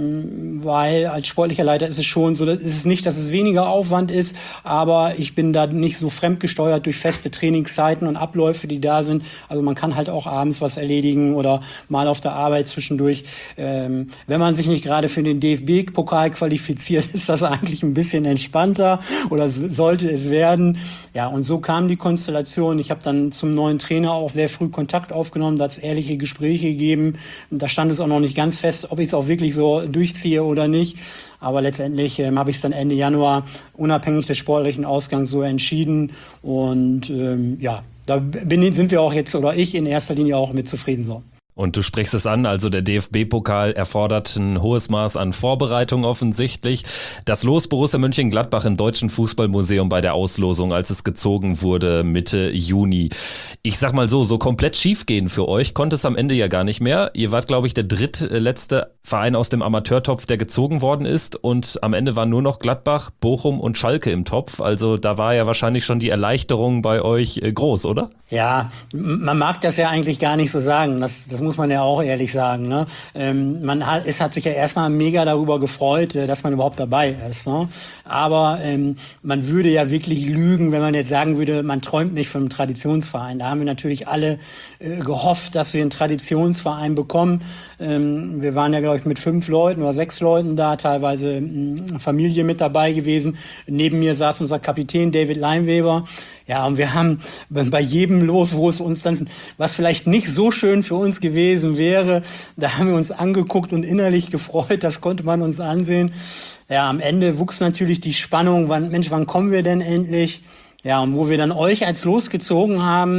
[SPEAKER 5] weil als sportlicher Leiter ist es schon so, ist es nicht, dass es weniger Aufwand ist, aber ich bin da nicht so fremdgesteuert durch feste Trainingszeiten und Abläufe, die da sind. Also man kann halt auch abends was erledigen oder mal auf der Arbeit zwischendurch. Wenn man sich nicht gerade für den DFB-Pokal qualifiziert, ist das eigentlich ein bisschen entspannter oder sollte es werden. Ja, und so kam die Konstellation. Ich habe dann zum neuen Trainer auch sehr früh Kontakt aufgenommen, da hat es ehrliche Gespräche gegeben. Da stand es auch noch nicht ganz fest, ob ich es auch wirklich so durchziehe oder nicht. Aber letztendlich habe ich es dann Ende Januar unabhängig des sportlichen Ausgangs so entschieden. Und ja, da sind wir auch jetzt, oder ich in erster Linie auch mit zufrieden so.
[SPEAKER 3] Und du sprichst es an, also der DFB-Pokal erfordert ein hohes Maß an Vorbereitung offensichtlich. Das Los Borussia Mönchengladbach im Deutschen Fußballmuseum bei der Auslosung, als es gezogen wurde Mitte Juni. Ich sag mal so komplett schief gehen für euch konnte es am Ende ja gar nicht mehr. Ihr wart, glaube ich, der drittletzte Verein aus dem Amateurtopf, der gezogen worden ist. Und am Ende waren nur noch Gladbach, Bochum und Schalke im Topf. Also da war ja wahrscheinlich schon die Erleichterung bei euch groß, oder?
[SPEAKER 5] Ja, man mag das ja eigentlich gar nicht so sagen. Das muss man ja auch ehrlich sagen. Ne? Es hat sich ja erstmal mega darüber gefreut, dass man überhaupt dabei ist. Ne? Aber man würde ja wirklich lügen, wenn man jetzt sagen würde, man träumt nicht von einem Traditionsverein. Da haben wir natürlich alle gehofft, dass wir einen Traditionsverein bekommen. Wir waren ja, glaube ich, mit 5 Leuten oder 6 Leuten da, teilweise Familie mit dabei gewesen. Neben mir saß unser Kapitän David Leinweber. Ja, und wir haben bei jedem Los, wo es uns dann, was vielleicht nicht so schön für uns gewesen wäre, da haben wir uns angeguckt und innerlich gefreut, das konnte man uns ansehen. Ja, am Ende wuchs natürlich die Spannung, wann kommen wir denn endlich? Ja, und wo wir dann euch als Los gezogen haben,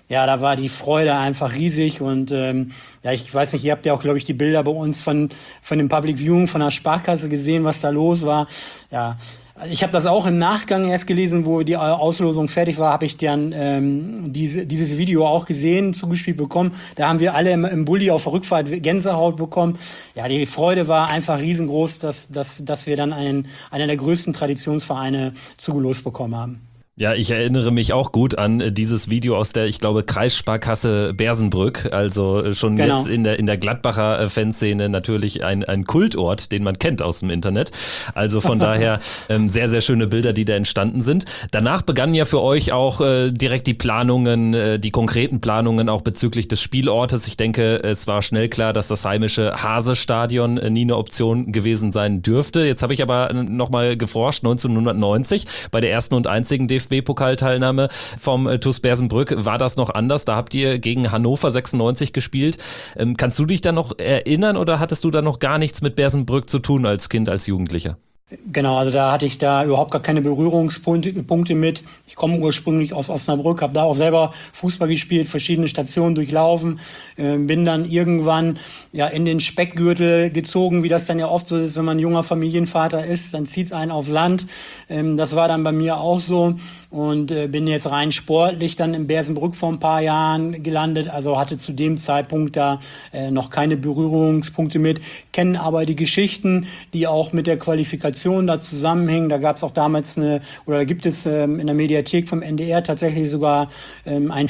[SPEAKER 5] Ja, da war die Freude einfach riesig und ja, ich weiß nicht, ihr habt ja auch, glaube ich, die Bilder bei uns von dem Public Viewing von der Sparkasse gesehen, was da los war. Ja, ich habe das auch im Nachgang erst gelesen, wo die Auslosung fertig war, habe ich dann dieses Video auch gesehen, zugespielt bekommen. Da haben wir alle im Bulli auf der Rückfahrt Gänsehaut bekommen. Ja, die Freude war einfach riesengroß, dass wir dann einer der größten Traditionsvereine zugelost bekommen haben.
[SPEAKER 3] Ja, ich erinnere mich auch gut an dieses Video aus der, ich glaube, Kreissparkasse Bersenbrück, also schon
[SPEAKER 5] genau.
[SPEAKER 3] Jetzt in der Gladbacher Fanszene natürlich ein Kultort, den man kennt aus dem Internet. Also von daher sehr, sehr schöne Bilder, die da entstanden sind. Danach begannen ja für euch auch direkt die Planungen, die konkreten Planungen auch bezüglich des Spielortes. Ich denke, es war schnell klar, dass das heimische Hase-Stadion nie eine Option gewesen sein dürfte. Jetzt habe ich aber nochmal geforscht, 1990 bei der ersten und einzigen DFB-Pokalteilnahme vom TuS Bersenbrück war das noch anders. Da habt ihr gegen Hannover 96 gespielt. Kannst du dich da noch erinnern oder hattest du da noch gar nichts mit Bersenbrück zu tun als Kind, als Jugendlicher?
[SPEAKER 5] Genau, also da hatte ich da überhaupt gar keine Berührungspunkte mit. Ich komme ursprünglich aus Osnabrück, habe da auch selber Fußball gespielt, verschiedene Stationen durchlaufen, bin dann irgendwann ja in den Speckgürtel gezogen, wie das dann ja oft so ist, wenn man junger Familienvater ist, dann zieht's einen aufs Land. Das war dann bei mir auch so und bin jetzt rein sportlich dann in Bersenbrück vor ein paar Jahren gelandet, also hatte zu dem Zeitpunkt da noch keine Berührungspunkte mit, kennen aber die Geschichten, die auch mit der Qualifikation da zusammenhängen. Da gab es auch damals da gibt es in der Mediathek vom NDR tatsächlich sogar einen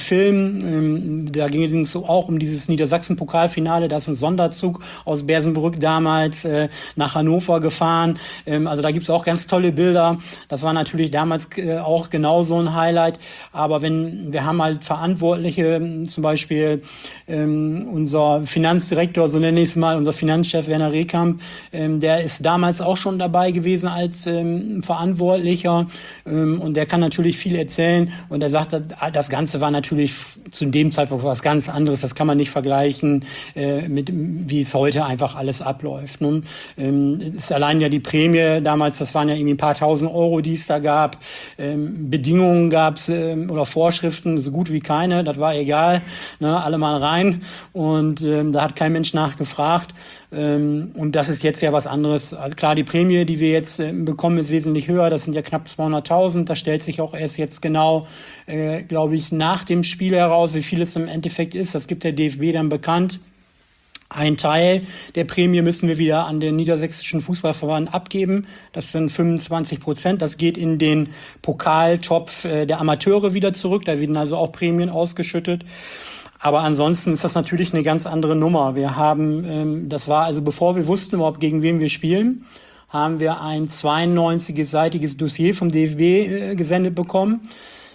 [SPEAKER 5] Film. Da ging es auch um dieses Niedersachsen-Pokalfinale. Da ist ein Sonderzug aus Bersenbrück damals nach Hannover gefahren. Also da gibt es auch ganz tolle Bilder. Das war natürlich damals auch genau so ein Highlight. Aber wir haben halt Verantwortliche, zum Beispiel unser Finanzdirektor, so nenne ich es mal, unser Finanzchef Werner Rehkamp, der ist damals auch schon dabei gewesen als Verantwortlicher und der kann natürlich viel erzählen und er sagt, das Ganze war natürlich zu dem Zeitpunkt was ganz anderes, das kann man nicht vergleichen mit wie es heute einfach alles abläuft. Nun ist allein ja die Prämie damals, das waren ja irgendwie ein paar tausend Euro, die es da gab, Bedingungen gab es oder Vorschriften, so gut wie keine, das war egal, ne, alle mal rein und da hat kein Mensch nachgefragt. Und das ist jetzt ja was anderes. Also klar, die Prämie, die wir jetzt bekommen, ist wesentlich höher. Das sind ja knapp 200.000. Da stellt sich auch erst jetzt genau, glaube ich, nach dem Spiel heraus, wie viel es im Endeffekt ist. Das gibt der DFB dann bekannt. Ein Teil der Prämie müssen wir wieder an den Niedersächsischen Fußballverband abgeben. Das sind 25%. Das geht in den Pokaltopf der Amateure wieder zurück. Da werden also auch Prämien ausgeschüttet. Aber ansonsten ist das natürlich eine ganz andere Nummer. Wir haben, das war also bevor wir wussten überhaupt gegen wen wir spielen, haben wir ein 92-seitiges Dossier vom DFB gesendet bekommen.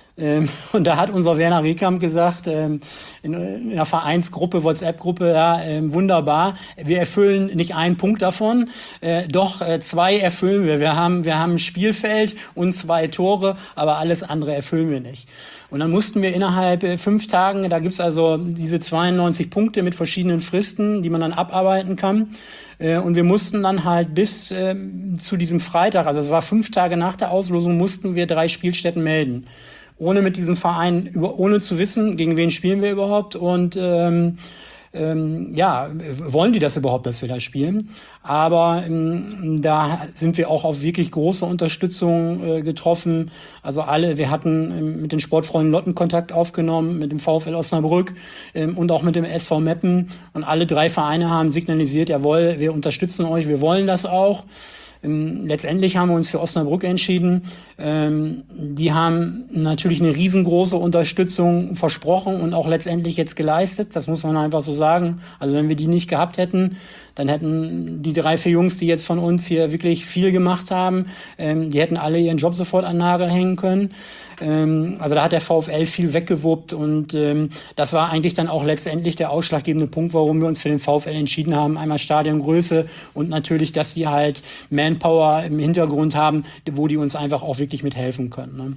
[SPEAKER 5] Und da hat unser Werner Rehkamp gesagt, in einer Vereinsgruppe, WhatsApp-Gruppe, ja, wunderbar, wir erfüllen nicht einen Punkt davon, doch 2 erfüllen wir. Wir haben ein Spielfeld und 2 Tore, aber alles andere erfüllen wir nicht. Und dann mussten wir innerhalb 5 Tagen, da gibt's also diese 92 Punkte mit verschiedenen Fristen, die man dann abarbeiten kann. Und wir mussten dann halt bis zu diesem Freitag, also es war 5 Tage nach der Auslosung, mussten wir 3 Spielstätten melden. Ohne mit diesem Verein, ohne zu wissen, gegen wen spielen wir überhaupt und wollen die das überhaupt, dass wir da spielen? Aber da sind wir auch auf wirklich große Unterstützung getroffen. Also wir hatten mit den Sportfreunden Lotten Kontakt aufgenommen, mit dem VfL Osnabrück und auch mit dem SV Meppen. Und alle 3 Vereine haben signalisiert, jawohl, wir unterstützen euch, wir wollen das auch. Letztendlich haben wir uns für Osnabrück entschieden. Die haben natürlich eine riesengroße Unterstützung versprochen und auch letztendlich jetzt geleistet. Das muss man einfach so sagen. Also wenn wir die nicht gehabt hätten, dann hätten die 3, 4 Jungs, die jetzt von uns hier wirklich viel gemacht haben, die hätten alle ihren Job sofort an den Nagel hängen können. Also da hat der VfL viel weggewuppt und das war eigentlich dann auch letztendlich der ausschlaggebende Punkt, warum wir uns für den VfL entschieden haben. Einmal Stadiongröße und natürlich, dass die halt Manpower im Hintergrund haben, wo die uns einfach auch wirklich mithelfen können. Ne?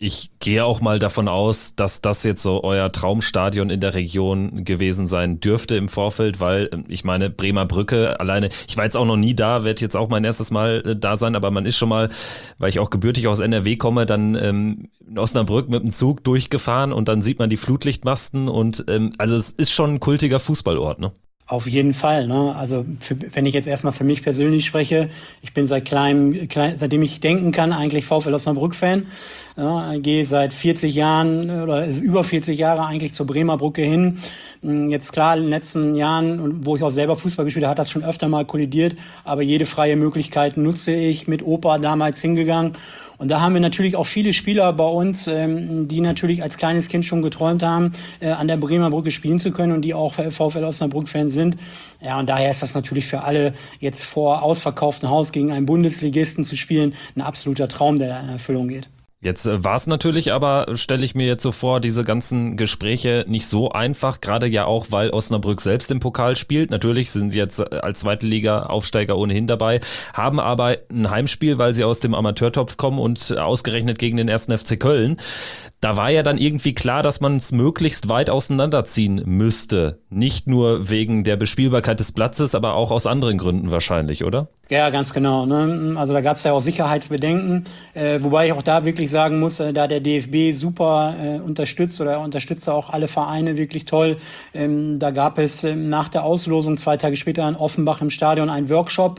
[SPEAKER 3] Ich gehe auch mal davon aus, dass das jetzt so euer Traumstadion in der Region gewesen sein dürfte im Vorfeld, weil ich meine, Bremer Brücke alleine, ich war jetzt auch noch nie da, werde jetzt auch mein erstes Mal da sein, aber man ist schon mal, weil ich auch gebürtig aus NRW komme, dann in Osnabrück mit dem Zug durchgefahren und dann sieht man die Flutlichtmasten und also es ist schon ein kultiger Fußballort, ne?
[SPEAKER 5] Auf jeden Fall, ne? Also wenn ich jetzt erstmal für mich persönlich spreche, ich bin seitdem ich denken kann, eigentlich VfL Osnabrück-Fan. Ja, gehe seit 40 Jahren oder über 40 Jahre eigentlich zur Bremer Brücke hin. Jetzt klar, in den letzten Jahren, wo ich auch selber Fußball gespielt habe, hat das schon öfter mal kollidiert, aber jede freie Möglichkeit nutze ich, mit Opa damals hingegangen. Und da haben wir natürlich auch viele Spieler bei uns, die natürlich als kleines Kind schon geträumt haben, an der Bremer Brücke spielen zu können und die auch VfL Osnabrück-Fans sind. Ja, und daher ist das natürlich für alle, jetzt vor ausverkauftem Haus gegen einen Bundesligisten zu spielen, ein absoluter Traum, der in Erfüllung geht.
[SPEAKER 3] Jetzt war es natürlich aber, stelle ich mir jetzt so vor, diese ganzen Gespräche nicht so einfach, gerade ja auch, weil Osnabrück selbst im Pokal spielt. Natürlich sind jetzt als zweite Liga-Aufsteiger ohnehin dabei, haben aber ein Heimspiel, weil sie aus dem Amateurtopf kommen und ausgerechnet gegen den 1. FC Köln. Da war ja dann irgendwie klar, dass man es möglichst weit auseinanderziehen müsste. Nicht nur wegen der Bespielbarkeit des Platzes, aber auch aus anderen Gründen wahrscheinlich, oder?
[SPEAKER 5] Ja, ganz genau, ne? Also da gab es ja auch Sicherheitsbedenken, wobei ich auch da wirklich sagen muss, da der DFB super unterstützt oder unterstützt auch alle Vereine wirklich toll. Da gab es nach der Auslosung 2 Tage später in Offenbach im Stadion einen Workshop,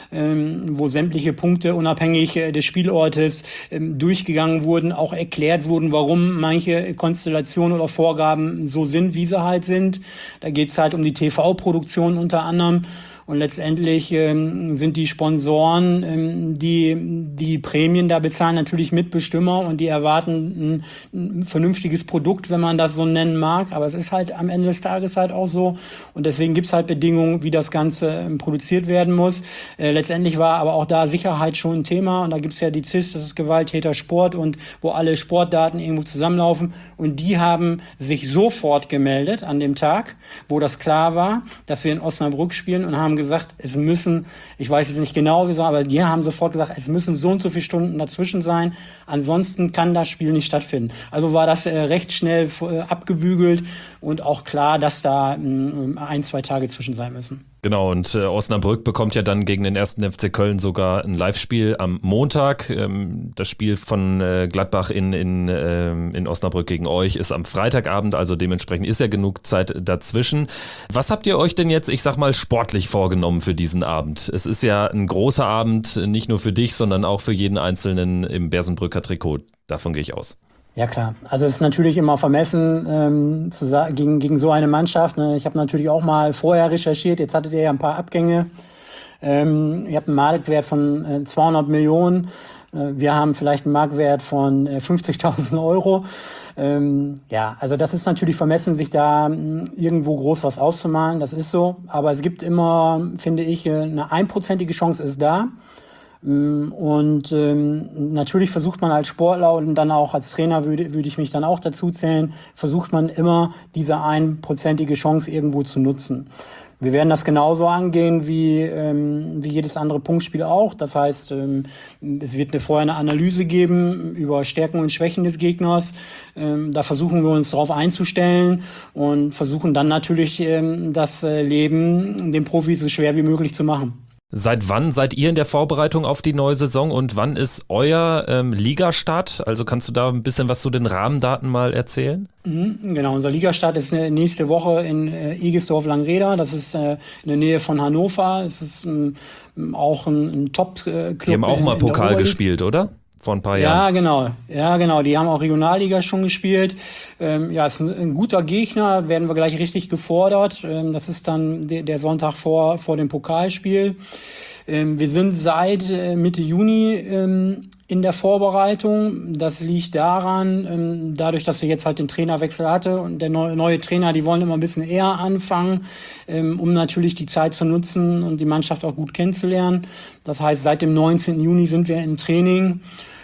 [SPEAKER 5] wo sämtliche Punkte unabhängig des Spielortes durchgegangen wurden, auch erklärt wurden, warum manche Konstellationen oder Vorgaben so sind, wie sie halt sind. Da geht es halt um die TV-Produktion unter anderem. Und letztendlich sind die Sponsoren, die Prämien da bezahlen, natürlich Mitbestimmer und die erwarten ein vernünftiges Produkt, wenn man das so nennen mag. Aber es ist halt am Ende des Tages halt auch so. Und deswegen gibt's halt Bedingungen, wie das Ganze produziert werden muss. Letztendlich war aber auch da Sicherheit schon ein Thema. Und da gibt's ja die CIS, das ist Gewalttäter Sport, und wo alle Sportdaten irgendwo zusammenlaufen. Und die haben sich sofort gemeldet an dem Tag, wo das klar war, dass wir in Osnabrück spielen, und haben gesagt, es müssen, ich weiß jetzt nicht genau, aber die haben sofort gesagt, es müssen so und so viele Stunden dazwischen sein, ansonsten kann das Spiel nicht stattfinden. Also war das recht schnell abgebügelt und auch klar, dass da 1-2 Tage zwischen sein müssen.
[SPEAKER 3] Genau, und Osnabrück bekommt ja dann gegen den 1. FC Köln sogar ein Live-Spiel am Montag. Das Spiel von Gladbach in Osnabrück gegen euch ist am Freitagabend, also dementsprechend ist ja genug Zeit dazwischen. Was habt ihr euch denn jetzt, ich sag mal, sportlich vorgenommen für diesen Abend? Es ist ja ein großer Abend, nicht nur für dich, sondern auch für jeden Einzelnen im Bersenbrücker Trikot. Davon gehe ich aus.
[SPEAKER 5] Ja klar, also es ist natürlich immer vermessen gegen so eine Mannschaft. Ne? Ich habe natürlich auch mal vorher recherchiert, jetzt hattet ihr ja ein paar Abgänge. Ihr habt einen Marktwert von 200 Millionen, wir haben vielleicht einen Marktwert von 50.000 Euro. Ja, also das ist natürlich vermessen, sich da irgendwo groß was auszumalen, das ist so. Aber es gibt immer, finde ich, eine 1%ige Chance ist da. Und natürlich versucht man als Sportler und dann auch als Trainer würde ich mich dann auch dazu zählen, versucht man immer diese 1%ige Chance irgendwo zu nutzen. Wir werden das genauso angehen wie jedes andere Punktspiel auch. Das heißt, es wird vorher eine Analyse geben über Stärken und Schwächen des Gegners. Da versuchen wir uns darauf einzustellen und versuchen dann natürlich das Leben den Profis so schwer wie möglich zu machen.
[SPEAKER 3] Seit wann seid ihr in der Vorbereitung auf die neue Saison und wann ist euer Ligastart? Also kannst du da ein bisschen was zu den Rahmendaten mal erzählen?
[SPEAKER 5] Genau, unser Ligastart ist nächste Woche in Egesdorf-Langreda. Das ist in der Nähe von Hannover. Es ist auch ein Top-Club.
[SPEAKER 3] Die haben auch mal Pokal gespielt, oder? Vor ein paar Jahren. Ja, genau. Die haben auch Regionalliga schon gespielt. Ja, ist ein guter Gegner, werden wir gleich richtig gefordert. Das ist dann der Sonntag vor dem Pokalspiel. Wir sind seit Mitte Juni in der Vorbereitung. Das liegt daran, dadurch, dass wir jetzt halt den Trainerwechsel hatten und der neue Trainer, die wollen immer ein bisschen eher anfangen, um natürlich die Zeit zu nutzen und die Mannschaft auch gut kennenzulernen. Das heißt, seit dem 19. Juni sind wir im Training.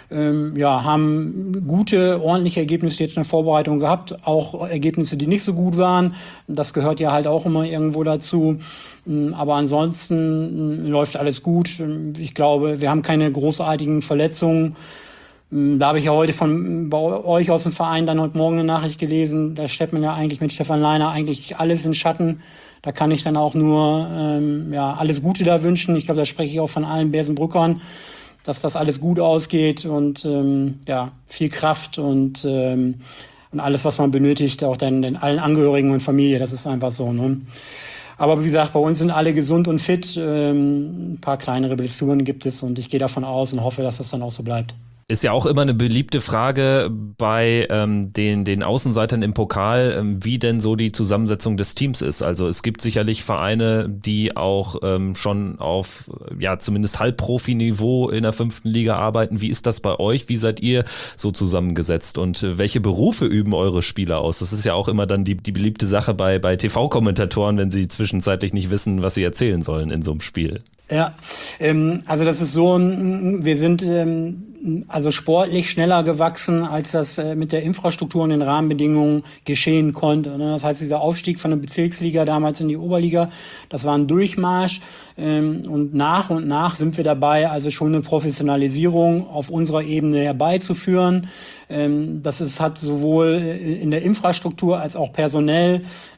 [SPEAKER 3] Haben gute, ordentliche Ergebnisse jetzt in der Vorbereitung gehabt, auch Ergebnisse, die nicht so gut waren. Das gehört ja halt auch immer irgendwo dazu. Aber ansonsten läuft alles gut. Ich glaube, wir haben keine großartigen Verletzungen.
[SPEAKER 5] Da habe ich ja heute bei euch aus dem Verein dann heute Morgen eine Nachricht gelesen, da stellt man ja eigentlich mit Stefan Leiner eigentlich alles in Schatten. Da kann ich dann auch nur alles Gute da wünschen. Ich glaube, da spreche ich auch von allen Bersenbrückern, dass das alles gut ausgeht und viel Kraft und alles, was man benötigt, auch dann den allen Angehörigen und Familie. Das ist einfach so, ne? Aber wie gesagt, bei uns sind alle gesund und fit. Ein paar kleinere Blessuren gibt es und ich gehe davon aus und hoffe, dass das dann auch so bleibt.
[SPEAKER 3] Ist ja auch immer eine beliebte Frage bei den Außenseitern im Pokal, wie denn so die Zusammensetzung des Teams ist. Also es gibt sicherlich Vereine, die auch schon auf zumindest Halbprofi-Niveau in der 5. Liga arbeiten. Wie ist das bei euch? Wie seid ihr so zusammengesetzt? Und welche Berufe üben eure Spieler aus? Das ist ja auch immer dann die beliebte Sache bei TV-Kommentatoren, wenn sie zwischenzeitlich nicht wissen, was sie erzählen sollen in so einem Spiel.
[SPEAKER 5] Ja, also das ist so, wir sind also sportlich schneller gewachsen, als das mit der Infrastruktur und den Rahmenbedingungen geschehen konnte. Das heißt, dieser Aufstieg von der Bezirksliga damals in die Oberliga, das war ein Durchmarsch. Und nach sind wir dabei, also schon eine Professionalisierung auf unserer Ebene herbeizuführen. Das hat sowohl in der Infrastruktur als auch personell,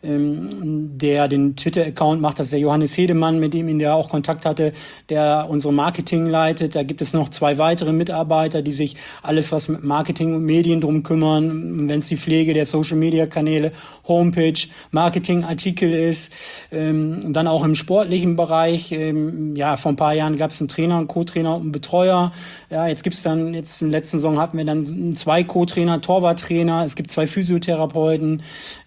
[SPEAKER 5] der den Twitter-Account macht, das ist der Johannes Hedemann, mit dem der auch Kontakt hatte, der unsere Marketing leitet. Da gibt es noch 2 weitere Mitarbeiter, die sich alles, was mit Marketing und Medien drum kümmern, wenn es die Pflege der Social-Media-Kanäle, Homepage, Marketingartikel ist, dann auch im sportlichen Bereich. Vor ein paar Jahren gab es einen Trainer, einen Co-Trainer und einen Betreuer. Ja, jetzt in der letzten Saison hatten wir dann 2 Co-Trainer, Torwarttrainer, es gibt 2 Physiotherapeuten,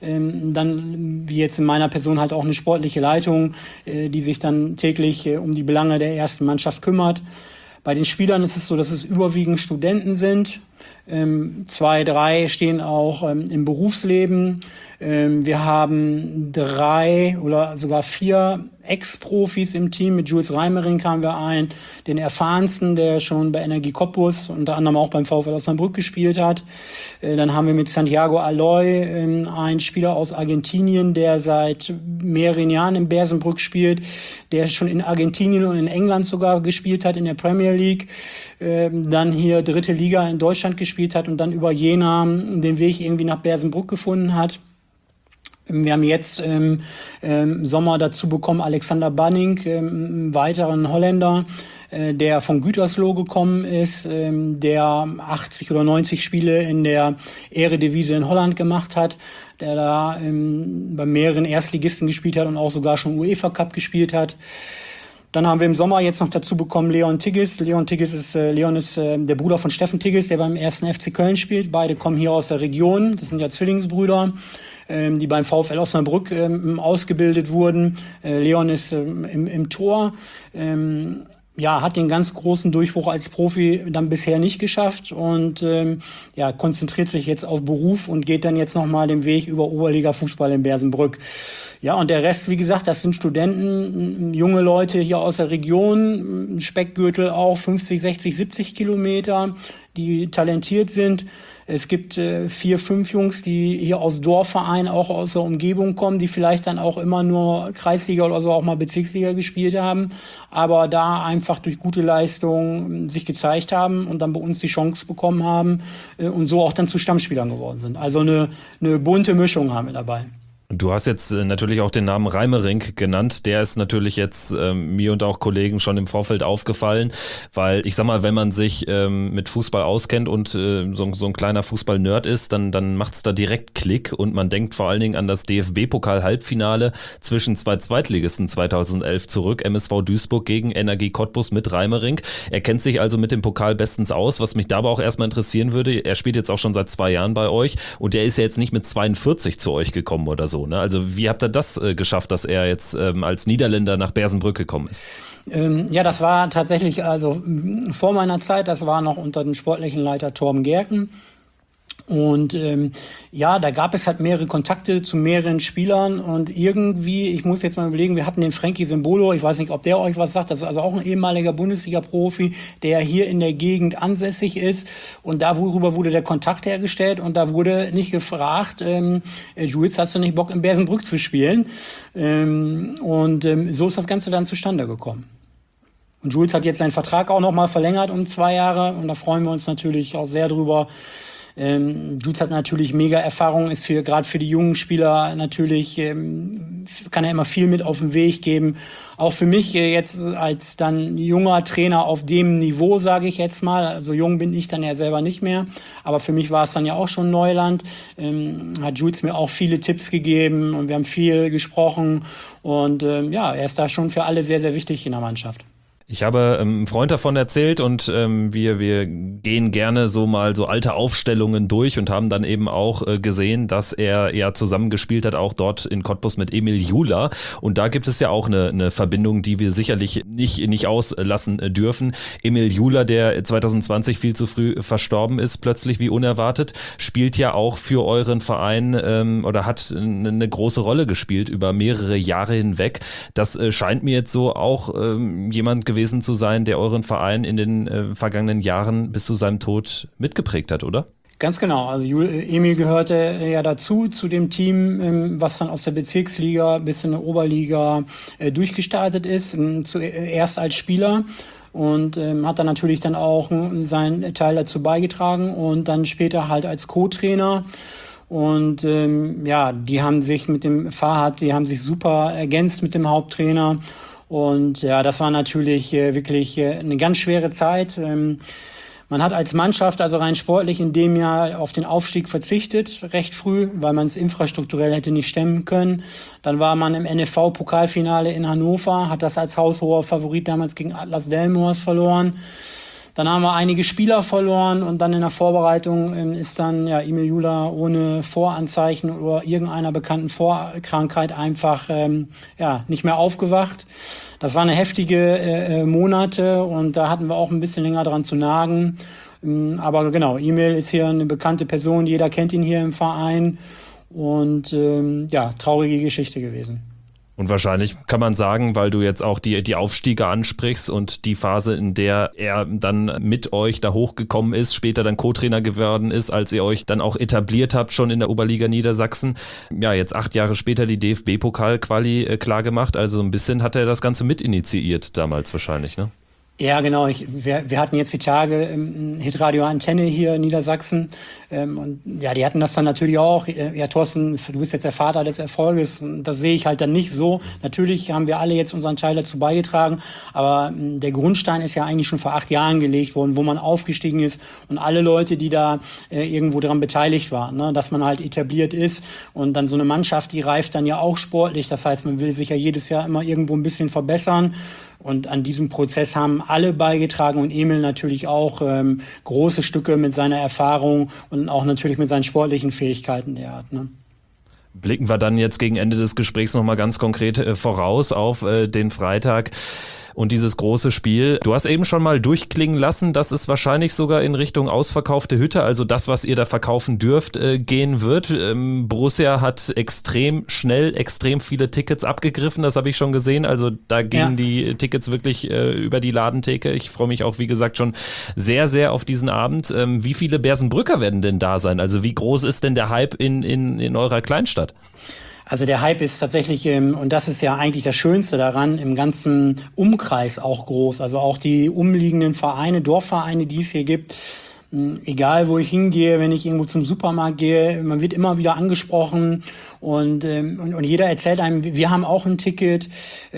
[SPEAKER 5] dann wie jetzt in meiner Person halt auch eine sportliche Leitung, die sich dann täglich um die Belange der ersten Mannschaft kümmert. Bei den Spielern ist es so, dass es überwiegend Studenten sind. 2, 3 stehen auch im Berufsleben. Wir haben 3 oder sogar 4 Ex-Profis im Team. Mit Jules Reimering kamen wir ein, den erfahrensten, der schon bei Energie Cottbus unter anderem auch beim VfL Osnabrück gespielt hat. Dann haben wir mit Santiago Aloy einen Spieler aus Argentinien, der seit mehreren Jahren in Bersenbrück spielt, der schon in Argentinien und in England sogar gespielt hat in der Premier League. Dann hier 3. Liga in Deutschland gespielt hat und dann über Jena den Weg irgendwie nach Bersenbrück gefunden hat. Wir haben jetzt im Sommer dazu bekommen Alexander Banning, einen weiteren Holländer, der von Gütersloh gekommen ist, der 80 oder 90 Spiele in der Eredivisie in Holland gemacht hat, der da bei mehreren Erstligisten gespielt hat und auch sogar schon UEFA Cup gespielt hat. Dann haben wir im Sommer jetzt noch dazu bekommen Leon Tigges. Leon ist der Bruder von Steffen Tigges, der beim 1. FC Köln spielt. Beide kommen hier aus der Region. Das sind ja Zwillingsbrüder, die beim VfL Osnabrück ausgebildet wurden. Leon ist im Tor. Hat den ganz großen Durchbruch als Profi dann bisher nicht geschafft und konzentriert sich jetzt auf Beruf und geht dann jetzt nochmal den Weg über Oberliga-Fußball in Bersenbrück. Ja, und der Rest, wie gesagt, das sind Studenten, junge Leute hier aus der Region, Speckgürtel auch 50, 60, 70 Kilometer, die talentiert sind. Es gibt 4, 5 Jungs, die hier aus Dorfvereinen, auch aus der Umgebung kommen, die vielleicht dann auch immer nur Kreisliga oder so auch mal Bezirksliga gespielt haben, aber da einfach durch gute Leistung sich gezeigt haben und dann bei uns die Chance bekommen haben und so auch dann zu Stammspielern geworden sind. Also eine bunte Mischung haben wir dabei.
[SPEAKER 3] Du hast jetzt natürlich auch den Namen Reimering genannt. Der ist natürlich jetzt mir und auch Kollegen schon im Vorfeld aufgefallen, weil ich sag mal, wenn man sich mit Fußball auskennt und so ein kleiner Fußball-Nerd ist, dann macht's da direkt Klick und man denkt vor allen Dingen an das DFB-Pokal-Halbfinale zwischen 2 Zweitligisten 2011 zurück, MSV Duisburg gegen Energie Cottbus mit Reimering. Er kennt sich also mit dem Pokal bestens aus. Was mich da aber auch erstmal interessieren würde, er spielt jetzt auch schon seit 2 Jahren bei euch und der ist ja jetzt nicht mit 42 zu euch gekommen oder so. Also wie habt ihr das geschafft, dass er jetzt als Niederländer nach Bersenbrück gekommen ist?
[SPEAKER 5] Das war tatsächlich also vor meiner Zeit, das war noch unter dem sportlichen Leiter Torben Gerken. Und da gab es halt mehrere Kontakte zu mehreren Spielern und irgendwie, ich muss jetzt mal überlegen, wir hatten den Frankie Simbolo, ich weiß nicht, ob der euch was sagt, das ist also auch ein ehemaliger Bundesliga-Profi, der hier in der Gegend ansässig ist und darüber wurde der Kontakt hergestellt und da wurde nicht gefragt, Jules, hast du nicht Bock in Bersenbrück zu spielen? So ist das Ganze dann zustande gekommen. Und Jules hat jetzt seinen Vertrag auch nochmal verlängert um 2 Jahre und da freuen wir uns natürlich auch sehr drüber. Jules hat natürlich mega Erfahrung, ist gerade für die jungen Spieler natürlich, kann er immer viel mit auf den Weg geben. Auch für mich jetzt als dann junger Trainer auf dem Niveau, sage ich jetzt mal, also jung bin ich dann ja selber nicht mehr, aber für mich war es dann ja auch schon Neuland, hat Jules mir auch viele Tipps gegeben und wir haben viel gesprochen und er ist da schon für alle sehr, sehr wichtig in der Mannschaft.
[SPEAKER 3] Ich habe einem Freund davon erzählt und wir gehen gerne so mal so alte Aufstellungen durch und haben dann eben auch gesehen, dass er ja zusammengespielt hat, auch dort in Cottbus mit Emil Jula. Und da gibt es ja auch eine Verbindung, die wir sicherlich nicht auslassen dürfen. Emil Jula, der 2020 viel zu früh verstorben ist, plötzlich wie unerwartet, spielt ja auch für euren Verein oder hat eine große Rolle gespielt über mehrere Jahre hinweg. Das scheint mir jetzt so auch jemand gewesen zu sein, der euren Verein in den vergangenen Jahren bis zu seinem Tod mitgeprägt hat, oder?
[SPEAKER 5] Ganz genau. Also Emil gehörte ja dazu, zu dem Team, was dann aus der Bezirksliga bis in der Oberliga durchgestartet ist, zuerst als Spieler. Und hat dann natürlich dann auch seinen Teil dazu beigetragen und dann später halt als Co-Trainer. Und die haben sich mit dem Farhad, die haben sich super ergänzt mit dem Haupttrainer. Und ja, das war natürlich wirklich eine ganz schwere Zeit. Man hat als Mannschaft also rein sportlich in dem Jahr auf den Aufstieg verzichtet, recht früh, weil man es infrastrukturell hätte nicht stemmen können. Dann war man im NFV-Pokalfinale in Hannover, hat das als haushoher Favorit damals gegen Atlas Delmhorst verloren. Dann haben wir einige Spieler verloren und dann in der Vorbereitung ist dann Emil Jula ohne Voranzeichen oder irgendeiner bekannten Vorkrankheit einfach nicht mehr aufgewacht. Das waren heftige Monate und da hatten wir auch ein bisschen länger dran zu nagen. Aber genau, Emil ist hier eine bekannte Person, jeder kennt ihn hier im Verein und traurige Geschichte gewesen.
[SPEAKER 3] Und wahrscheinlich kann man sagen, weil du jetzt auch die Aufstiege ansprichst und die Phase, in der er dann mit euch da hochgekommen ist, später dann Co-Trainer geworden ist, als ihr euch dann auch etabliert habt, schon in der Oberliga Niedersachsen. Ja, jetzt 8 Jahre später die DFB-Pokal-Quali klar gemacht. Also ein bisschen hat er das Ganze mitinitiiert damals wahrscheinlich, ne?
[SPEAKER 5] Ja, genau. Wir hatten jetzt die Tage Hitradio Antenne hier in Niedersachsen. Und ja, die hatten das dann natürlich auch. Ja, Thorsten, du bist jetzt der Vater des Erfolges. Das sehe ich halt dann nicht so. Natürlich haben wir alle jetzt unseren Teil dazu beigetragen. Aber der Grundstein ist ja eigentlich schon vor 8 Jahren gelegt worden, wo man aufgestiegen ist. Und alle Leute, die da irgendwo dran beteiligt waren, ne, dass man halt etabliert ist. Und dann so eine Mannschaft, die reift dann ja auch sportlich. Das heißt, man will sich ja jedes Jahr immer irgendwo ein bisschen verbessern. Und an diesem Prozess haben alle beigetragen und Emil natürlich auch große Stücke mit seiner Erfahrung und auch natürlich mit seinen sportlichen Fähigkeiten, die er hat. Ne?
[SPEAKER 3] Blicken wir dann jetzt gegen Ende des Gesprächs nochmal ganz konkret voraus auf den Freitag und dieses große Spiel. Du hast eben schon mal durchklingen lassen, dass es wahrscheinlich sogar in Richtung ausverkaufte Hütte, also das, was ihr da verkaufen dürft, gehen wird. Borussia hat extrem schnell, extrem viele Tickets abgegriffen, das habe ich schon gesehen. Also da gingen die Tickets wirklich über die Ladentheke. Ich freue mich auch, wie gesagt, schon sehr, sehr auf diesen Abend. Wie viele Bersenbrücker werden denn da sein? Also wie groß ist denn der Hype in eurer Kleinstadt?
[SPEAKER 5] Also der Hype ist tatsächlich, und das ist ja eigentlich das Schönste daran, im ganzen Umkreis auch groß. Also auch die umliegenden Vereine, Dorfvereine, die es hier gibt, egal wo ich hingehe, wenn ich irgendwo zum Supermarkt gehe, man wird immer wieder angesprochen und jeder erzählt einem, wir haben auch ein Ticket,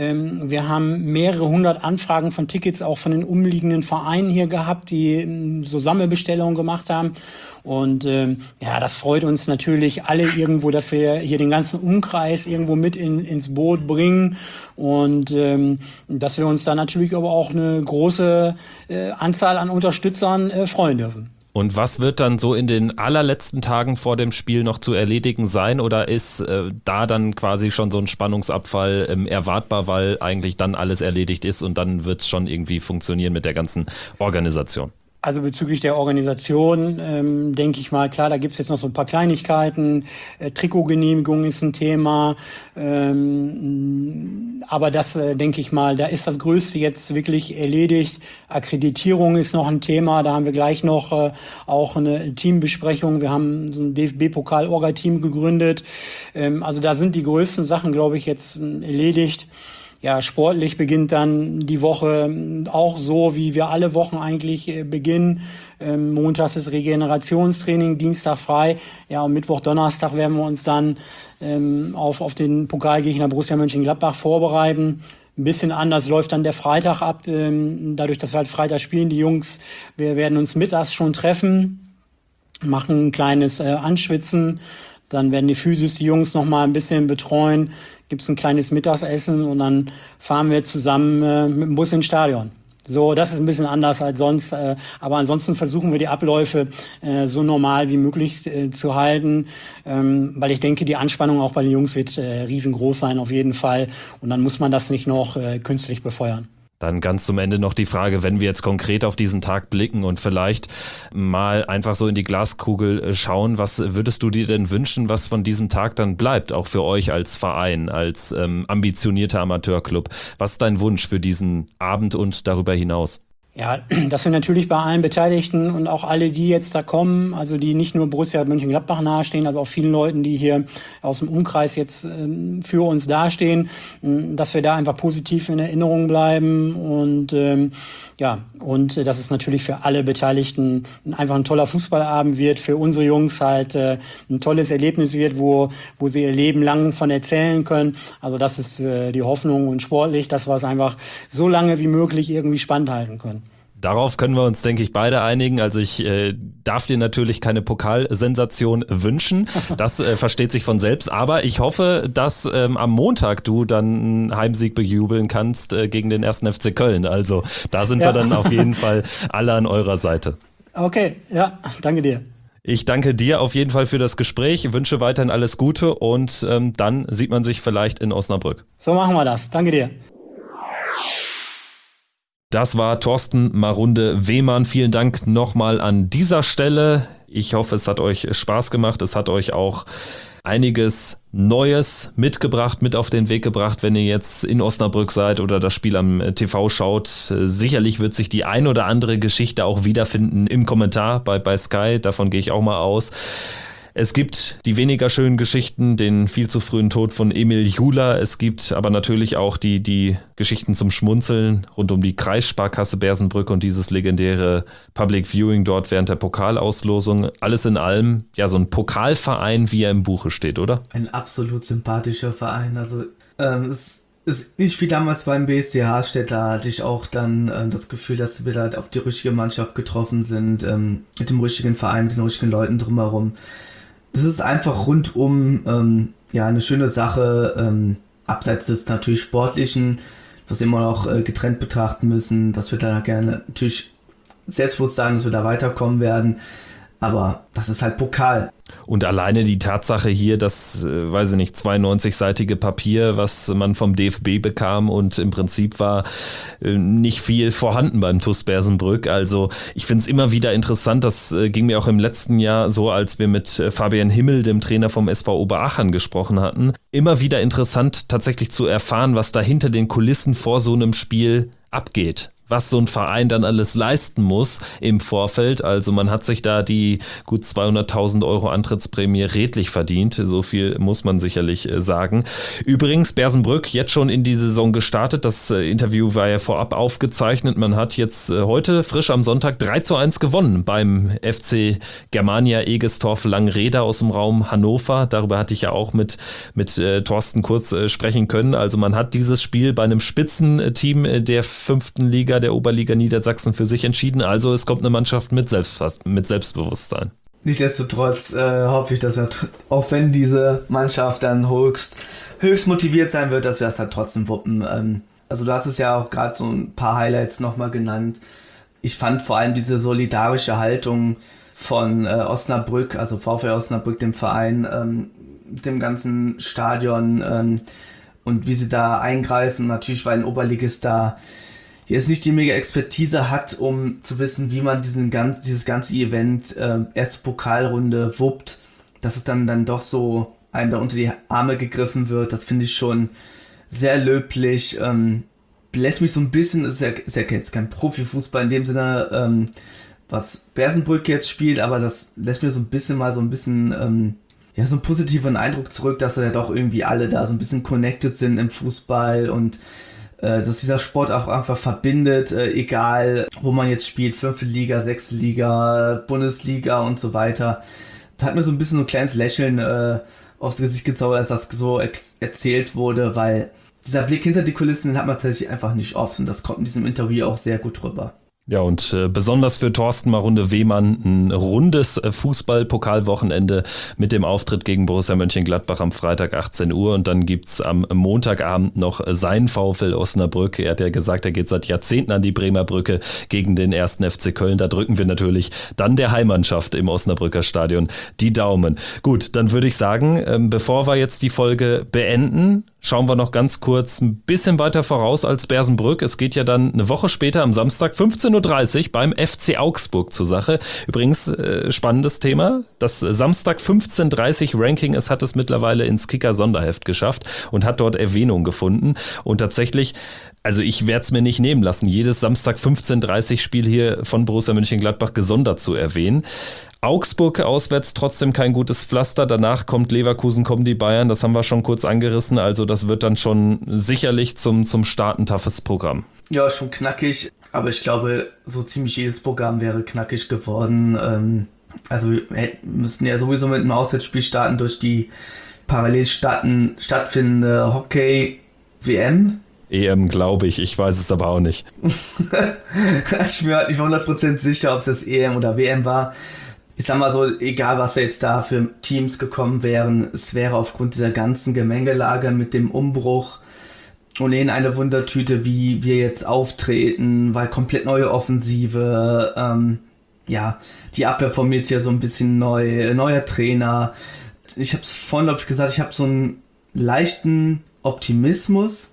[SPEAKER 5] wir haben mehrere 100 Anfragen von Tickets auch von den umliegenden Vereinen hier gehabt, die so Sammelbestellungen gemacht haben und das freut uns natürlich alle irgendwo, dass wir hier den ganzen Umkreis irgendwo mit ins Boot bringen und dass wir uns da natürlich aber auch eine große Anzahl an Unterstützern freuen dürfen.
[SPEAKER 3] Und was wird dann so in den allerletzten Tagen vor dem Spiel noch zu erledigen sein oder ist da dann quasi schon so ein Spannungsabfall erwartbar, weil eigentlich dann alles erledigt ist und dann wird es schon irgendwie funktionieren mit der ganzen Organisation?
[SPEAKER 5] Also bezüglich der Organisation denke ich mal, klar, da gibt's jetzt noch so ein paar Kleinigkeiten. Trikotgenehmigung ist ein Thema. Aber das denke ich mal, da ist das Größte jetzt wirklich erledigt. Akkreditierung ist noch ein Thema. Da haben wir gleich noch auch eine Teambesprechung. Wir haben so ein DFB-Pokal-Orga-Team gegründet. Also da sind die größten Sachen, glaube ich, jetzt erledigt. Ja, sportlich beginnt dann die Woche auch so, wie wir alle Wochen eigentlich beginnen. Montags ist Regenerationstraining, Dienstag frei. Ja, und Mittwoch, Donnerstag werden wir uns dann auf den Pokalgegner Borussia Mönchengladbach vorbereiten. Ein bisschen anders läuft dann der Freitag ab. Dadurch, dass wir halt Freitag spielen, die Jungs, wir werden uns mittags schon treffen, machen ein kleines Anschwitzen. Dann werden die Physis die Jungs noch mal ein bisschen betreuen. Gibt's ein kleines Mittagessen und dann fahren wir zusammen mit dem Bus ins Stadion. So, das ist ein bisschen anders als sonst, aber ansonsten versuchen wir die Abläufe so normal wie möglich zu halten, weil ich denke, die Anspannung auch bei den Jungs wird riesengroß sein auf jeden Fall und dann muss man das nicht noch künstlich befeuern.
[SPEAKER 3] Dann ganz zum Ende noch die Frage, wenn wir jetzt konkret auf diesen Tag blicken und vielleicht mal einfach so in die Glaskugel schauen, was würdest du dir denn wünschen, was von diesem Tag dann bleibt, auch für euch als Verein, als ambitionierter Amateurclub? Was ist dein Wunsch für diesen Abend und darüber hinaus?
[SPEAKER 5] Ja, dass wir natürlich bei allen Beteiligten und auch alle, die jetzt da kommen, also die nicht nur Borussia Mönchengladbach nahestehen, also auch vielen Leuten, die hier aus dem Umkreis jetzt für uns dastehen, dass wir da einfach positiv in Erinnerung bleiben und dass es natürlich für alle Beteiligten einfach ein toller Fußballabend wird, für unsere Jungs halt ein tolles Erlebnis wird, wo sie ihr Leben lang von erzählen können. Also das ist die Hoffnung und sportlich, dass wir es einfach so lange wie möglich irgendwie spannend halten können.
[SPEAKER 3] Darauf können wir uns, denke ich, beide einigen. Also ich darf dir natürlich keine Pokalsensation wünschen. Das versteht sich von selbst. Aber ich hoffe, dass am Montag du dann einen Heimsieg bejubeln kannst gegen den 1. FC Köln. Also da sind wir dann auf jeden Fall alle an eurer Seite.
[SPEAKER 5] Okay, ja, danke dir.
[SPEAKER 3] Ich danke dir auf jeden Fall für das Gespräch. Ich wünsche weiterhin alles Gute und dann sieht man sich vielleicht in Osnabrück.
[SPEAKER 5] So machen wir das. Danke dir.
[SPEAKER 3] Das war Thorsten Marunde-Wehmann. Vielen Dank nochmal an dieser Stelle. Ich hoffe, es hat euch Spaß gemacht. Es hat euch auch einiges Neues mitgebracht, mit auf den Weg gebracht, wenn ihr jetzt in Osnabrück seid oder das Spiel am TV schaut. Sicherlich wird sich die ein oder andere Geschichte auch wiederfinden im Kommentar bei Sky. Davon gehe ich auch mal aus. Es gibt die weniger schönen Geschichten, den viel zu frühen Tod von Emil Jula. Es gibt aber natürlich auch die Geschichten zum Schmunzeln rund um die Kreissparkasse Bersenbrück und dieses legendäre Public Viewing dort während der Pokalauslosung. Alles in allem, ja, so ein Pokalverein, wie er im Buche steht, oder?
[SPEAKER 4] Ein absolut sympathischer Verein. Also es ist nicht wie damals beim BSC Harstedt, da hatte ich auch dann das Gefühl, dass wir da auf die richtige Mannschaft getroffen sind, mit dem richtigen Verein, mit den richtigen Leuten drumherum. Das ist einfach rundum eine schöne Sache, abseits des natürlich Sportlichen, was wir immer noch getrennt betrachten müssen, dass wir da gerne natürlich selbstbewusst sagen, dass wir da weiterkommen werden. Aber das ist halt Pokal.
[SPEAKER 3] Und alleine die Tatsache hier, das, 92-seitige Papier, was man vom DFB bekam und im Prinzip war nicht viel vorhanden beim TuS Bersenbrück. Also ich finde es immer wieder interessant, das ging mir auch im letzten Jahr so, als wir mit Fabian Himmel, dem Trainer vom SV Oberachern, gesprochen hatten. Immer wieder interessant tatsächlich zu erfahren, was da hinter den Kulissen vor so einem Spiel abgeht. Was so ein Verein dann alles leisten muss im Vorfeld. Also man hat sich da die gut 200.000 Euro Antrittsprämie redlich verdient. So viel muss man sicherlich sagen. Übrigens, Bersenbrück jetzt schon in die Saison gestartet. Das Interview war ja vorab aufgezeichnet. Man hat jetzt heute frisch am Sonntag 3:1 gewonnen beim FC Germania Egestorf Langreda aus dem Raum Hannover. Darüber hatte ich ja auch mit Thorsten kurz sprechen können. Also man hat dieses Spiel bei einem Spitzenteam der 5. Liga der Oberliga Niedersachsen für sich entschieden. Also es kommt eine Mannschaft mit Selbstbewusstsein.
[SPEAKER 4] Nichtsdestotrotz hoffe ich, dass wir, auch wenn diese Mannschaft dann höchst motiviert sein wird, dass wir es halt trotzdem wuppen. Also du hast es ja auch gerade so ein paar Highlights nochmal genannt. Ich fand vor allem diese solidarische Haltung von Osnabrück, also VfL Osnabrück, dem Verein, dem ganzen Stadion und wie sie da eingreifen. Natürlich, weil ein Oberligist da jetzt nicht die mega Expertise hat, um zu wissen, wie man dieses ganze Event, erste Pokalrunde wuppt, dass es dann doch so einem da unter die Arme gegriffen wird. Das finde ich schon sehr löblich. Lässt mich so ein bisschen, ist ja jetzt kein Profifußball in dem Sinne, was Bersenbrück jetzt spielt, aber das lässt mir so ein bisschen so einen positiven Eindruck zurück, dass ja doch irgendwie alle da so ein bisschen connected sind im Fußball und dass dieser Sport auch einfach verbindet, egal wo man jetzt spielt, 5. Liga, 6. Liga, Bundesliga und so weiter. Das hat mir so ein bisschen so ein kleines Lächeln aufs Gesicht gezaubert, als das so erzählt wurde, weil dieser Blick hinter die Kulissen, den hat man tatsächlich einfach nicht oft und das kommt in diesem Interview auch sehr gut rüber.
[SPEAKER 3] Ja, und besonders für Thorsten Marunde-Wehmann ein rundes Fußball-Pokalwochenende mit dem Auftritt gegen Borussia Mönchengladbach am Freitag 18 Uhr und dann gibt's am Montagabend noch seinen VfL Osnabrück. Er hat ja gesagt, er geht seit Jahrzehnten an die Bremer Brücke gegen den 1. FC Köln. Da drücken wir natürlich dann der Heimmannschaft im Osnabrücker Stadion die Daumen. Gut, dann würde ich sagen, bevor wir jetzt die Folge beenden, schauen wir noch ganz kurz ein bisschen weiter voraus als Bersenbrück. Es geht ja dann eine Woche später am Samstag 15.30 Uhr beim FC Augsburg zur Sache. Übrigens, spannendes Thema. Das Samstag 15.30 Uhr Ranking, es hat es mittlerweile ins Kicker-Sonderheft geschafft und hat dort Erwähnung gefunden. Und tatsächlich, also ich werde es mir nicht nehmen lassen, jedes Samstag 15.30 Uhr Spiel hier von Borussia Mönchengladbach gesondert zu erwähnen. Augsburg auswärts trotzdem kein gutes Pflaster. Danach kommt Leverkusen, kommen die Bayern. Das haben wir schon kurz angerissen. Also das wird dann schon sicherlich zum Start ein toughes Programm.
[SPEAKER 4] Ja, schon knackig. Aber ich glaube, so ziemlich jedes Programm wäre knackig geworden. Also wir müssten ja sowieso mit einem Auswärtsspiel starten durch die parallel stattfindende Hockey-WM.
[SPEAKER 3] EM, glaube ich. Ich weiß es aber auch nicht.
[SPEAKER 4] Ich bin halt nicht 100% sicher, ob es das EM oder WM war. Ich sag mal so, egal was jetzt da für Teams gekommen wären, es wäre aufgrund dieser ganzen Gemengelage mit dem Umbruch ohnehin eine Wundertüte, wie wir jetzt auftreten, weil komplett neue Offensive, die Abwehr formiert sich ja so ein bisschen neu, neuer Trainer. Ich habe es vorhin, glaube ich, gesagt, ich habe so einen leichten Optimismus,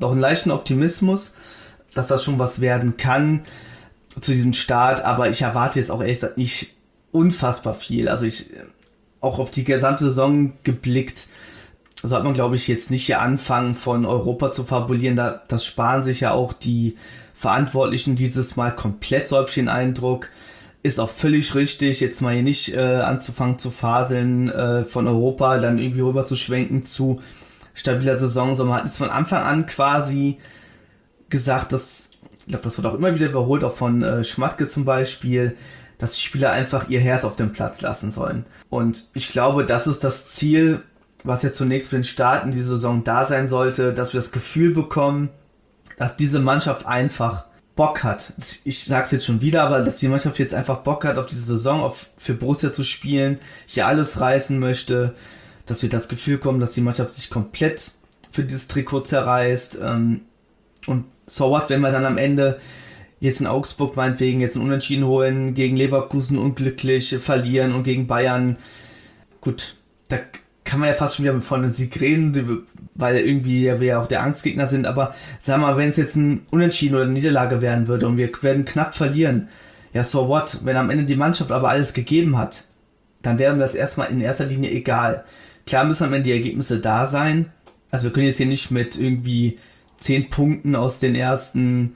[SPEAKER 4] dass das schon was werden kann zu diesem Start, aber ich erwarte jetzt auch ehrlich gesagt nicht unfassbar viel. Also auch auf die gesamte Saison geblickt, sollte man, glaube ich, jetzt nicht hier anfangen, von Europa zu fabulieren. Das sparen sich ja auch die Verantwortlichen dieses Mal komplett, so habe ich den Eindruck. Ist auch völlig richtig, jetzt mal hier nicht anzufangen zu faseln von Europa, dann irgendwie rüber zu schwenken zu stabiler Saison, sondern man hat es von Anfang an quasi gesagt, ich glaube, das wird auch immer wieder überholt, auch von Schmatke zum Beispiel, dass die Spieler einfach ihr Herz auf dem Platz lassen sollen. Und ich glaube, das ist das Ziel, was jetzt zunächst für den Start in die Saison da sein sollte, dass wir das Gefühl bekommen, dass diese Mannschaft einfach Bock hat. Ich sag's jetzt schon wieder, aber dass die Mannschaft jetzt einfach Bock hat, auf diese Saison für Borussia zu spielen, hier alles reißen möchte, dass wir das Gefühl bekommen, dass die Mannschaft sich komplett für dieses Trikot zerreißt. Und so what, wenn wir dann am Ende jetzt in Augsburg meinetwegen jetzt einen Unentschieden holen, gegen Leverkusen unglücklich verlieren und gegen Bayern. Gut, da kann man ja fast schon wieder von einem Sieg reden, weil irgendwie wir ja auch der Angstgegner sind, aber sag mal, wenn es jetzt ein Unentschieden oder eine Niederlage werden würde und wir werden knapp verlieren, ja so what, wenn am Ende die Mannschaft aber alles gegeben hat, dann wäre mir das erstmal in erster Linie egal. Klar müssen am Ende die Ergebnisse da sein, also wir können jetzt hier nicht mit irgendwie 10 Punkten aus den ersten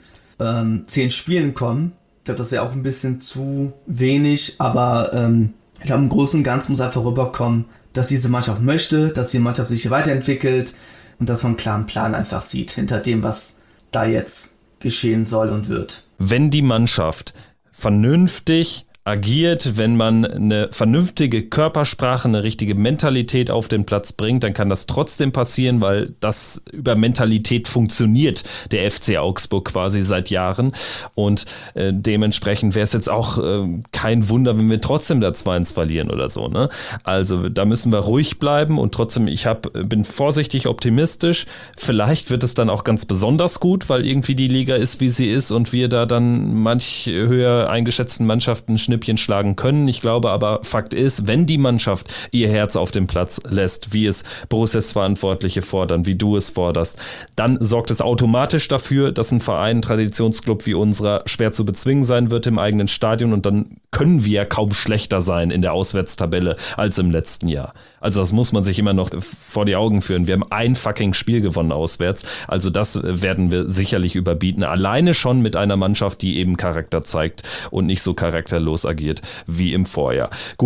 [SPEAKER 4] 10 Spielen kommen. Ich glaube, das wäre auch ein bisschen zu wenig, aber ich glaube, im Großen und Ganzen muss einfach rüberkommen, dass diese Mannschaft möchte, dass die Mannschaft sich weiterentwickelt und dass man einen klaren Plan einfach sieht hinter dem, was da jetzt geschehen soll und wird.
[SPEAKER 3] Wenn die Mannschaft vernünftig agiert, wenn man eine vernünftige Körpersprache, eine richtige Mentalität auf den Platz bringt, dann kann das trotzdem passieren, weil das über Mentalität funktioniert, der FC Augsburg quasi seit Jahren und dementsprechend wäre es jetzt auch kein Wunder, wenn wir trotzdem da 2-1 verlieren oder so, ne? Also da müssen wir ruhig bleiben und trotzdem, bin vorsichtig optimistisch, vielleicht wird es dann auch ganz besonders gut, weil irgendwie die Liga ist, wie sie ist und wir da dann manch höher eingeschätzten Mannschaften Schnippchen schlagen können. Ich glaube aber, Fakt ist, wenn die Mannschaft ihr Herz auf den Platz lässt, wie es Borussias Verantwortliche fordern, wie du es forderst, dann sorgt es automatisch dafür, dass ein Verein, ein Traditionsclub wie unserer schwer zu bezwingen sein wird im eigenen Stadion und dann können wir ja kaum schlechter sein in der Auswärtstabelle als im letzten Jahr. Also das muss man sich immer noch vor die Augen führen. Wir haben ein fucking Spiel gewonnen auswärts, also das werden wir sicherlich überbieten. Alleine schon mit einer Mannschaft, die eben Charakter zeigt und nicht so charakterlos agiert wie im Vorjahr. Gut,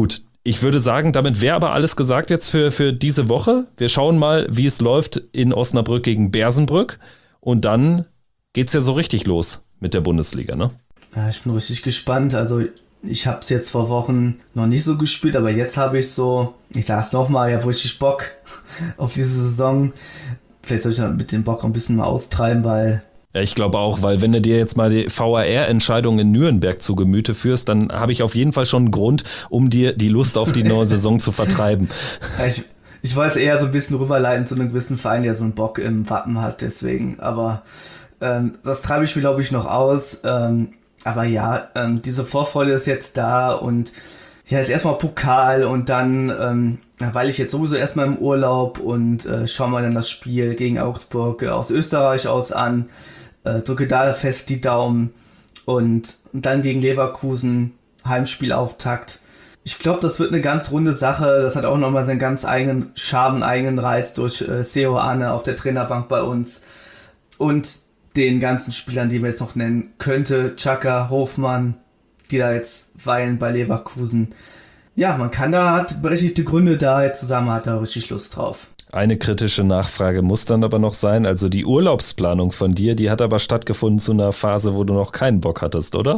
[SPEAKER 3] Ich würde sagen, damit wäre aber alles gesagt jetzt für diese Woche. Wir schauen mal, wie es läuft in Osnabrück gegen Bersenbrück. Und dann geht's ja so richtig los mit der Bundesliga, ne?
[SPEAKER 4] Ja, ich bin richtig gespannt. Also ich habe es jetzt vor Wochen noch nicht so gespielt, aber jetzt habe ich so, ich sag's nochmal, ja, richtig Bock auf diese Saison. Vielleicht soll ich dann mit dem Bock ein bisschen mal austreiben, weil...
[SPEAKER 3] Ja, ich glaube auch, weil wenn du dir jetzt mal die VAR-Entscheidung in Nürnberg zu Gemüte führst, dann habe ich auf jeden Fall schon einen Grund, um dir die Lust auf die neue Saison zu vertreiben.
[SPEAKER 4] Ich wollte es eher so ein bisschen rüberleiten zu einem gewissen Verein, der so einen Bock im Wappen hat, deswegen. Aber das treibe ich mir, glaube ich, noch aus. Aber ja, diese Vorfreude ist jetzt da und ja, jetzt erstmal Pokal und dann, weil ich jetzt sowieso erstmal im Urlaub und schaue mal dann das Spiel gegen Augsburg aus Österreich aus an. Drücke da fest die Daumen und dann gegen Leverkusen, Heimspielauftakt. Ich glaube, das wird eine ganz runde Sache. Das hat auch nochmal seinen ganz eigenen Charme, eigenen Reiz durch Seoane auf der Trainerbank bei uns und den ganzen Spielern, die wir jetzt noch nennen könnte. Xhaka, Hofmann, die da jetzt weilen bei Leverkusen. Ja, man kann da, hat berechtigte Gründe da, jetzt zusammen hat da richtig Lust drauf.
[SPEAKER 3] Eine kritische Nachfrage muss dann aber noch sein, also die Urlaubsplanung von dir, die hat aber stattgefunden zu einer Phase, wo du noch keinen Bock hattest, oder?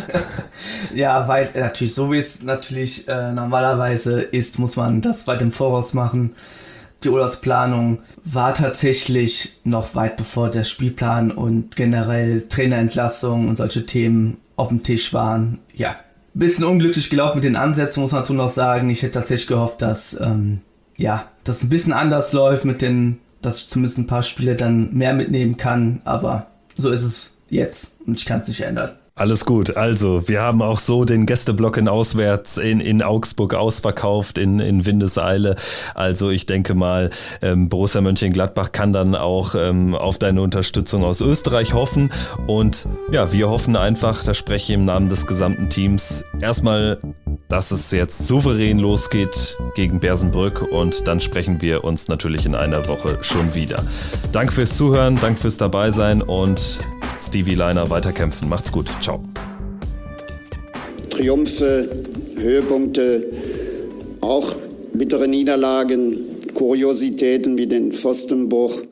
[SPEAKER 4] Ja, weil natürlich, so wie es natürlich normalerweise ist, muss man das weit im Voraus machen. Die Urlaubsplanung war tatsächlich noch weit bevor der Spielplan und generell Trainerentlassung und solche Themen auf dem Tisch waren. Ja, ein bisschen unglücklich gelaufen mit den Ansätzen, muss man dazu noch sagen. Ich hätte tatsächlich gehofft, dass das ein bisschen anders läuft, dass ich zumindest ein paar Spiele dann mehr mitnehmen kann. Aber so ist es jetzt und ich kann es nicht ändern.
[SPEAKER 3] Alles gut, also wir haben auch so den Gästeblock in Augsburg ausverkauft, in Windeseile. Also ich denke mal, Borussia Mönchengladbach kann dann auch auf deine Unterstützung aus Österreich hoffen. Und ja, wir hoffen einfach, da spreche ich im Namen des gesamten Teams, erstmal, dass es jetzt souverän losgeht gegen Bersenbrück und dann sprechen wir uns natürlich in einer Woche schon wieder. Danke fürs Zuhören, danke fürs Dabeisein und Stevie Leiner weiterkämpfen. Macht's gut. Ciao.
[SPEAKER 2] Triumphe, Höhepunkte, auch bittere Niederlagen, Kuriositäten wie den Pfostenbruch.